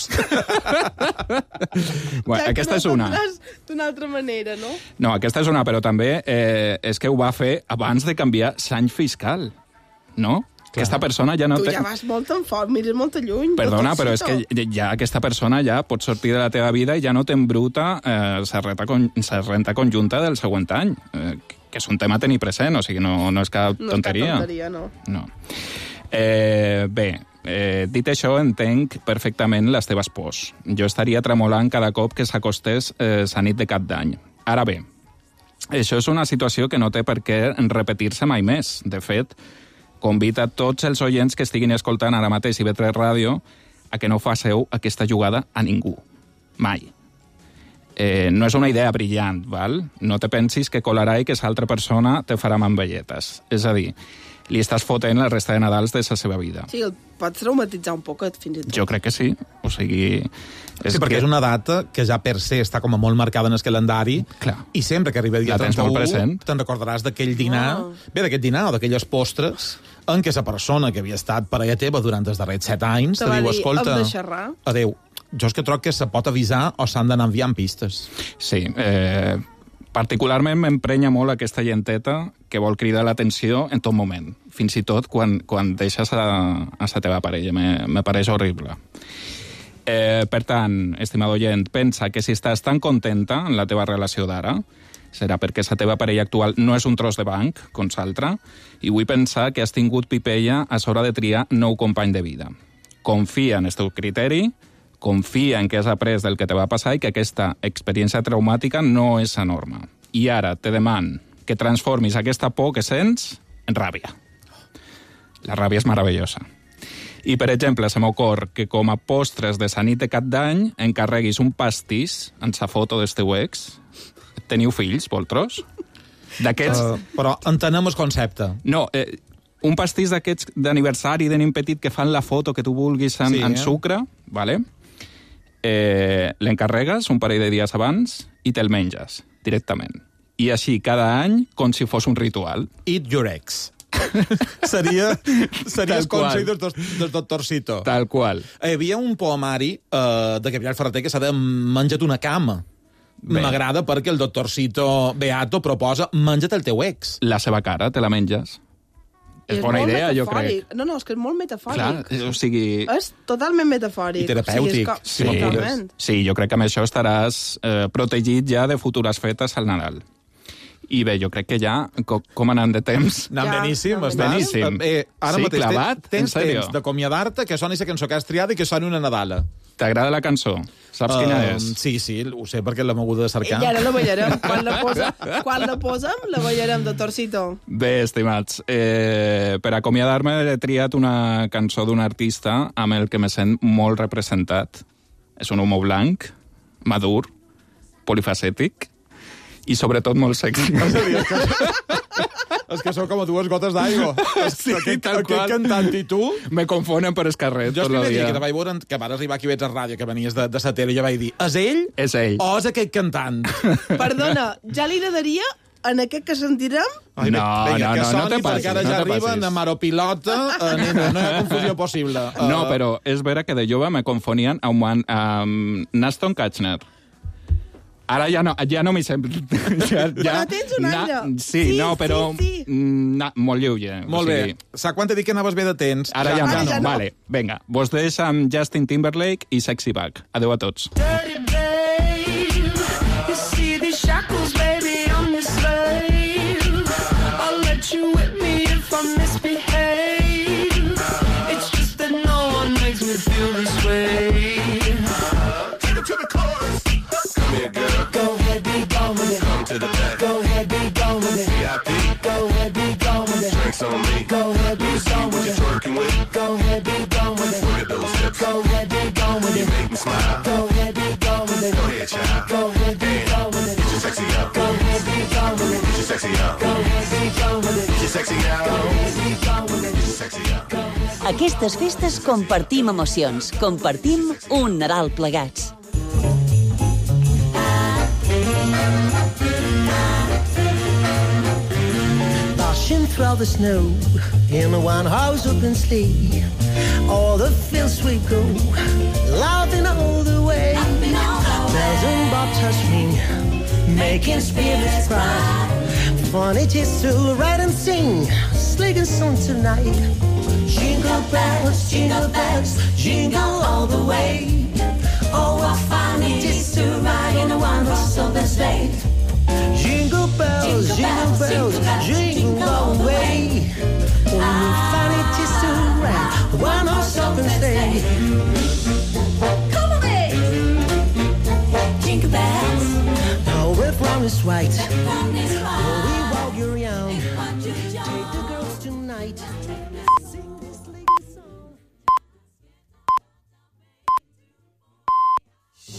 Bueno, ja aquesta que no és una. D'una altra manera, no? No, aquesta és una, però també eh, és que ho va fer abans de canviar l'any fiscal, no? Clar. Aquesta persona ja no tu té... ja vas molt en fort, mires molt lluny. Perdona, però és que ja aquesta persona ja pot sortir de la teva vida i ja no t'embruta eh, la renta, con... renta conjunta del següent any, eh, que és un tema a tenir present, o sigui, no, no és cap no tonteria. No és cap tonteria, no. No. Eh, bé, eh, dit això, entenc perfectament les teves pors. Jo estaria tremolant cada cop que s'acostés eh, la nit de cap d'any. Ara bé, això és una situació que no té per què repetir-se mai més. De fet, convida tots els oients que estiguin escoltant ara mateix i ve tres Ràdio a que no faceu aquesta jugada a ningú. Mai. Eh, no és una idea brillant, val? No te pensis que colarà i que l'altra persona te farà mamballetes. És a dir, li estàs fotent la resta de Nadals de la seva vida. Sí, el pots traumatitzar un poquet, fins i tot. Jo crec que sí. O sigui... És sí, perquè que... és una data que ja per se està com a molt marcada en el calendari. Clar. I sempre que arriba el dia trenta-u te'n recordaràs d'aquell dinar, oh. bé, d'aquest dinar o d'aquelles postres en què la persona que havia estat parella teva durant els darrers set anys te, te diu, escolta, adéu. Jo és que troc que se pot avisar o s'han d'anar enviant pistes. Sí, eh... particularment m'emprenya molt aquesta genteta que vol cridar l'atenció en tot moment, fins i tot quan, quan deixes a, a la teva parella. Me, me pareix horrible. Eh, per tant, estimat oient, pensa que si estàs tan contenta en la teva relació d'ara, serà perquè la teva parella actual no és un tros de banc, com l'altra, i vull pensar que has tingut pipella a l'hora de triar nou company de vida. Confia en el teu criteri, confia en que has après del que te va passar i que aquesta experiència traumàtica no és la norma. I ara te deman que transformis aquesta por que sents en ràbia. La ràbia és meravellosa. I, per exemple, se m'ocor que com a postres de la nit de cap d'any encarreguis un pastís en la foto del teu ex. Teniu fills, vosaltres? D'aquests... Uh, però entenem el concepte. No, eh, un pastís d'aquests d'aniversari de nen petit que fan la foto que tu vulguis en, sí, en sucre, vale? Eh, l'encarregues un parell de dies abans i te'l menges directament. I així cada any com si fos un ritual. Eat your ex. seria seria el consell del, del doctorcito. Tal qual. Hi havia un poemari uh, de Gabriel Ferreter que s'ha de menja't una cama. M'agrada perquè el doctorcito Beato proposa menja't el teu ex. La seva cara, te la menges. És, és bona idea, jo crec. No, no, és que és molt metafòric. Clar, o sigui... És totalment metafòric. I terapèutic. O sigui, sí, sí, jo crec que amb això estaràs eh, protegit ja de futures fetes al Nadal. I bé, jo crec que ja, com, com anant de temps... Anant ja, beníssim, estàs. Beníssim. Eh, ara sí, mateix clavat? tens temps d'acomiadar-te, que soni la cançó que has triat i que soni una Nadala. T'agrada la cançó? Saps uh, quina és? Sí, sí, ho sé, perquè l'hem hagut de cercar. I ara la ballarem. Quan la, posa, quan la posem, la ballarem, doctorcito. Bé, estimats, eh, per acomiadar-me he triat una cançó d'un artista amb el que me sent molt representat. És un home blanc, madur, polifacètic i sobretot molt sexy. És a dir, que... És que sou com dues gotes d'aigua. Sí, aquest, tal aquest qual. cantant i tu... Me confonen per el carrer Jo tot el el primer dia dia. que te vaig veure, que vas arribar aquí veig a ràdio, que venies de, de Satero, i ja vaig dir, és ell? És ell. O és aquest cantant? Perdona, ja li agradaria en aquest que sentirem? Ai, No, vinga, no, que no, soni, no te passis, perquè ara no ja te arriba passis. a Maropilota, uh, nena, no hi ha confusió possible. Uh, No, però és vera que de jove me confonien amb, amb Naston Kutcher. Ara ja no, ja no m'hi sembla. Ja, ja, Però tens un aire. Sí, Sí, no, però sí, Na, molt lleuger. Molt bé. Sa quan t'he dit que anaves bé de temps? Ara ja, ja, Ara no. ja no. Vale, vinga. Vos deixo amb Justin Timberlake i Sexy Back. Adéu a tots. Dirty babe, you see these shackles, baby, I'm your slave. I'll let you whip me if I misbehave. It's just that no one makes me feel this way. Take it to the chorus. Come here, girl. Go ahead, be gone with it. Come to the back. Go ahead, be gone with it. V I P. Go ahead, be gone with it. Drinks on me. Go ahead, be gone with it. Twerking with. Go ahead, be gone with it. Look at those hips. Go ahead, be gone with it. You make me smile. Go ahead, be gone with it. Go ahead, child. Go ahead, be gone with it. Get your sexy up. Go ahead, be gone with it. Get your sexy up. Go ahead, be gone with it. Get your sexy up. Go ahead, be gone with it. Get your sexy up. Aquestes festes compartim emocions, compartim un Nadal plegats. Dashing through the snow in a one-horse open sleigh. All the fields we go, laughing all the way. Bells and bobtails ring, making spirits bright. Fun it is to ride and sing, sleighing song tonight. Jingle bells, jingle bells, jingle all the way. Oh, what fun it is to ride in a one-horse open sleigh. Jingle bells, jingle bells, jingle all the way. Oh, what fun it is to ride a one-horse open sleigh. Come on, babe. Jingle bells. Oh, we're from is white. From this Oh, we walk around.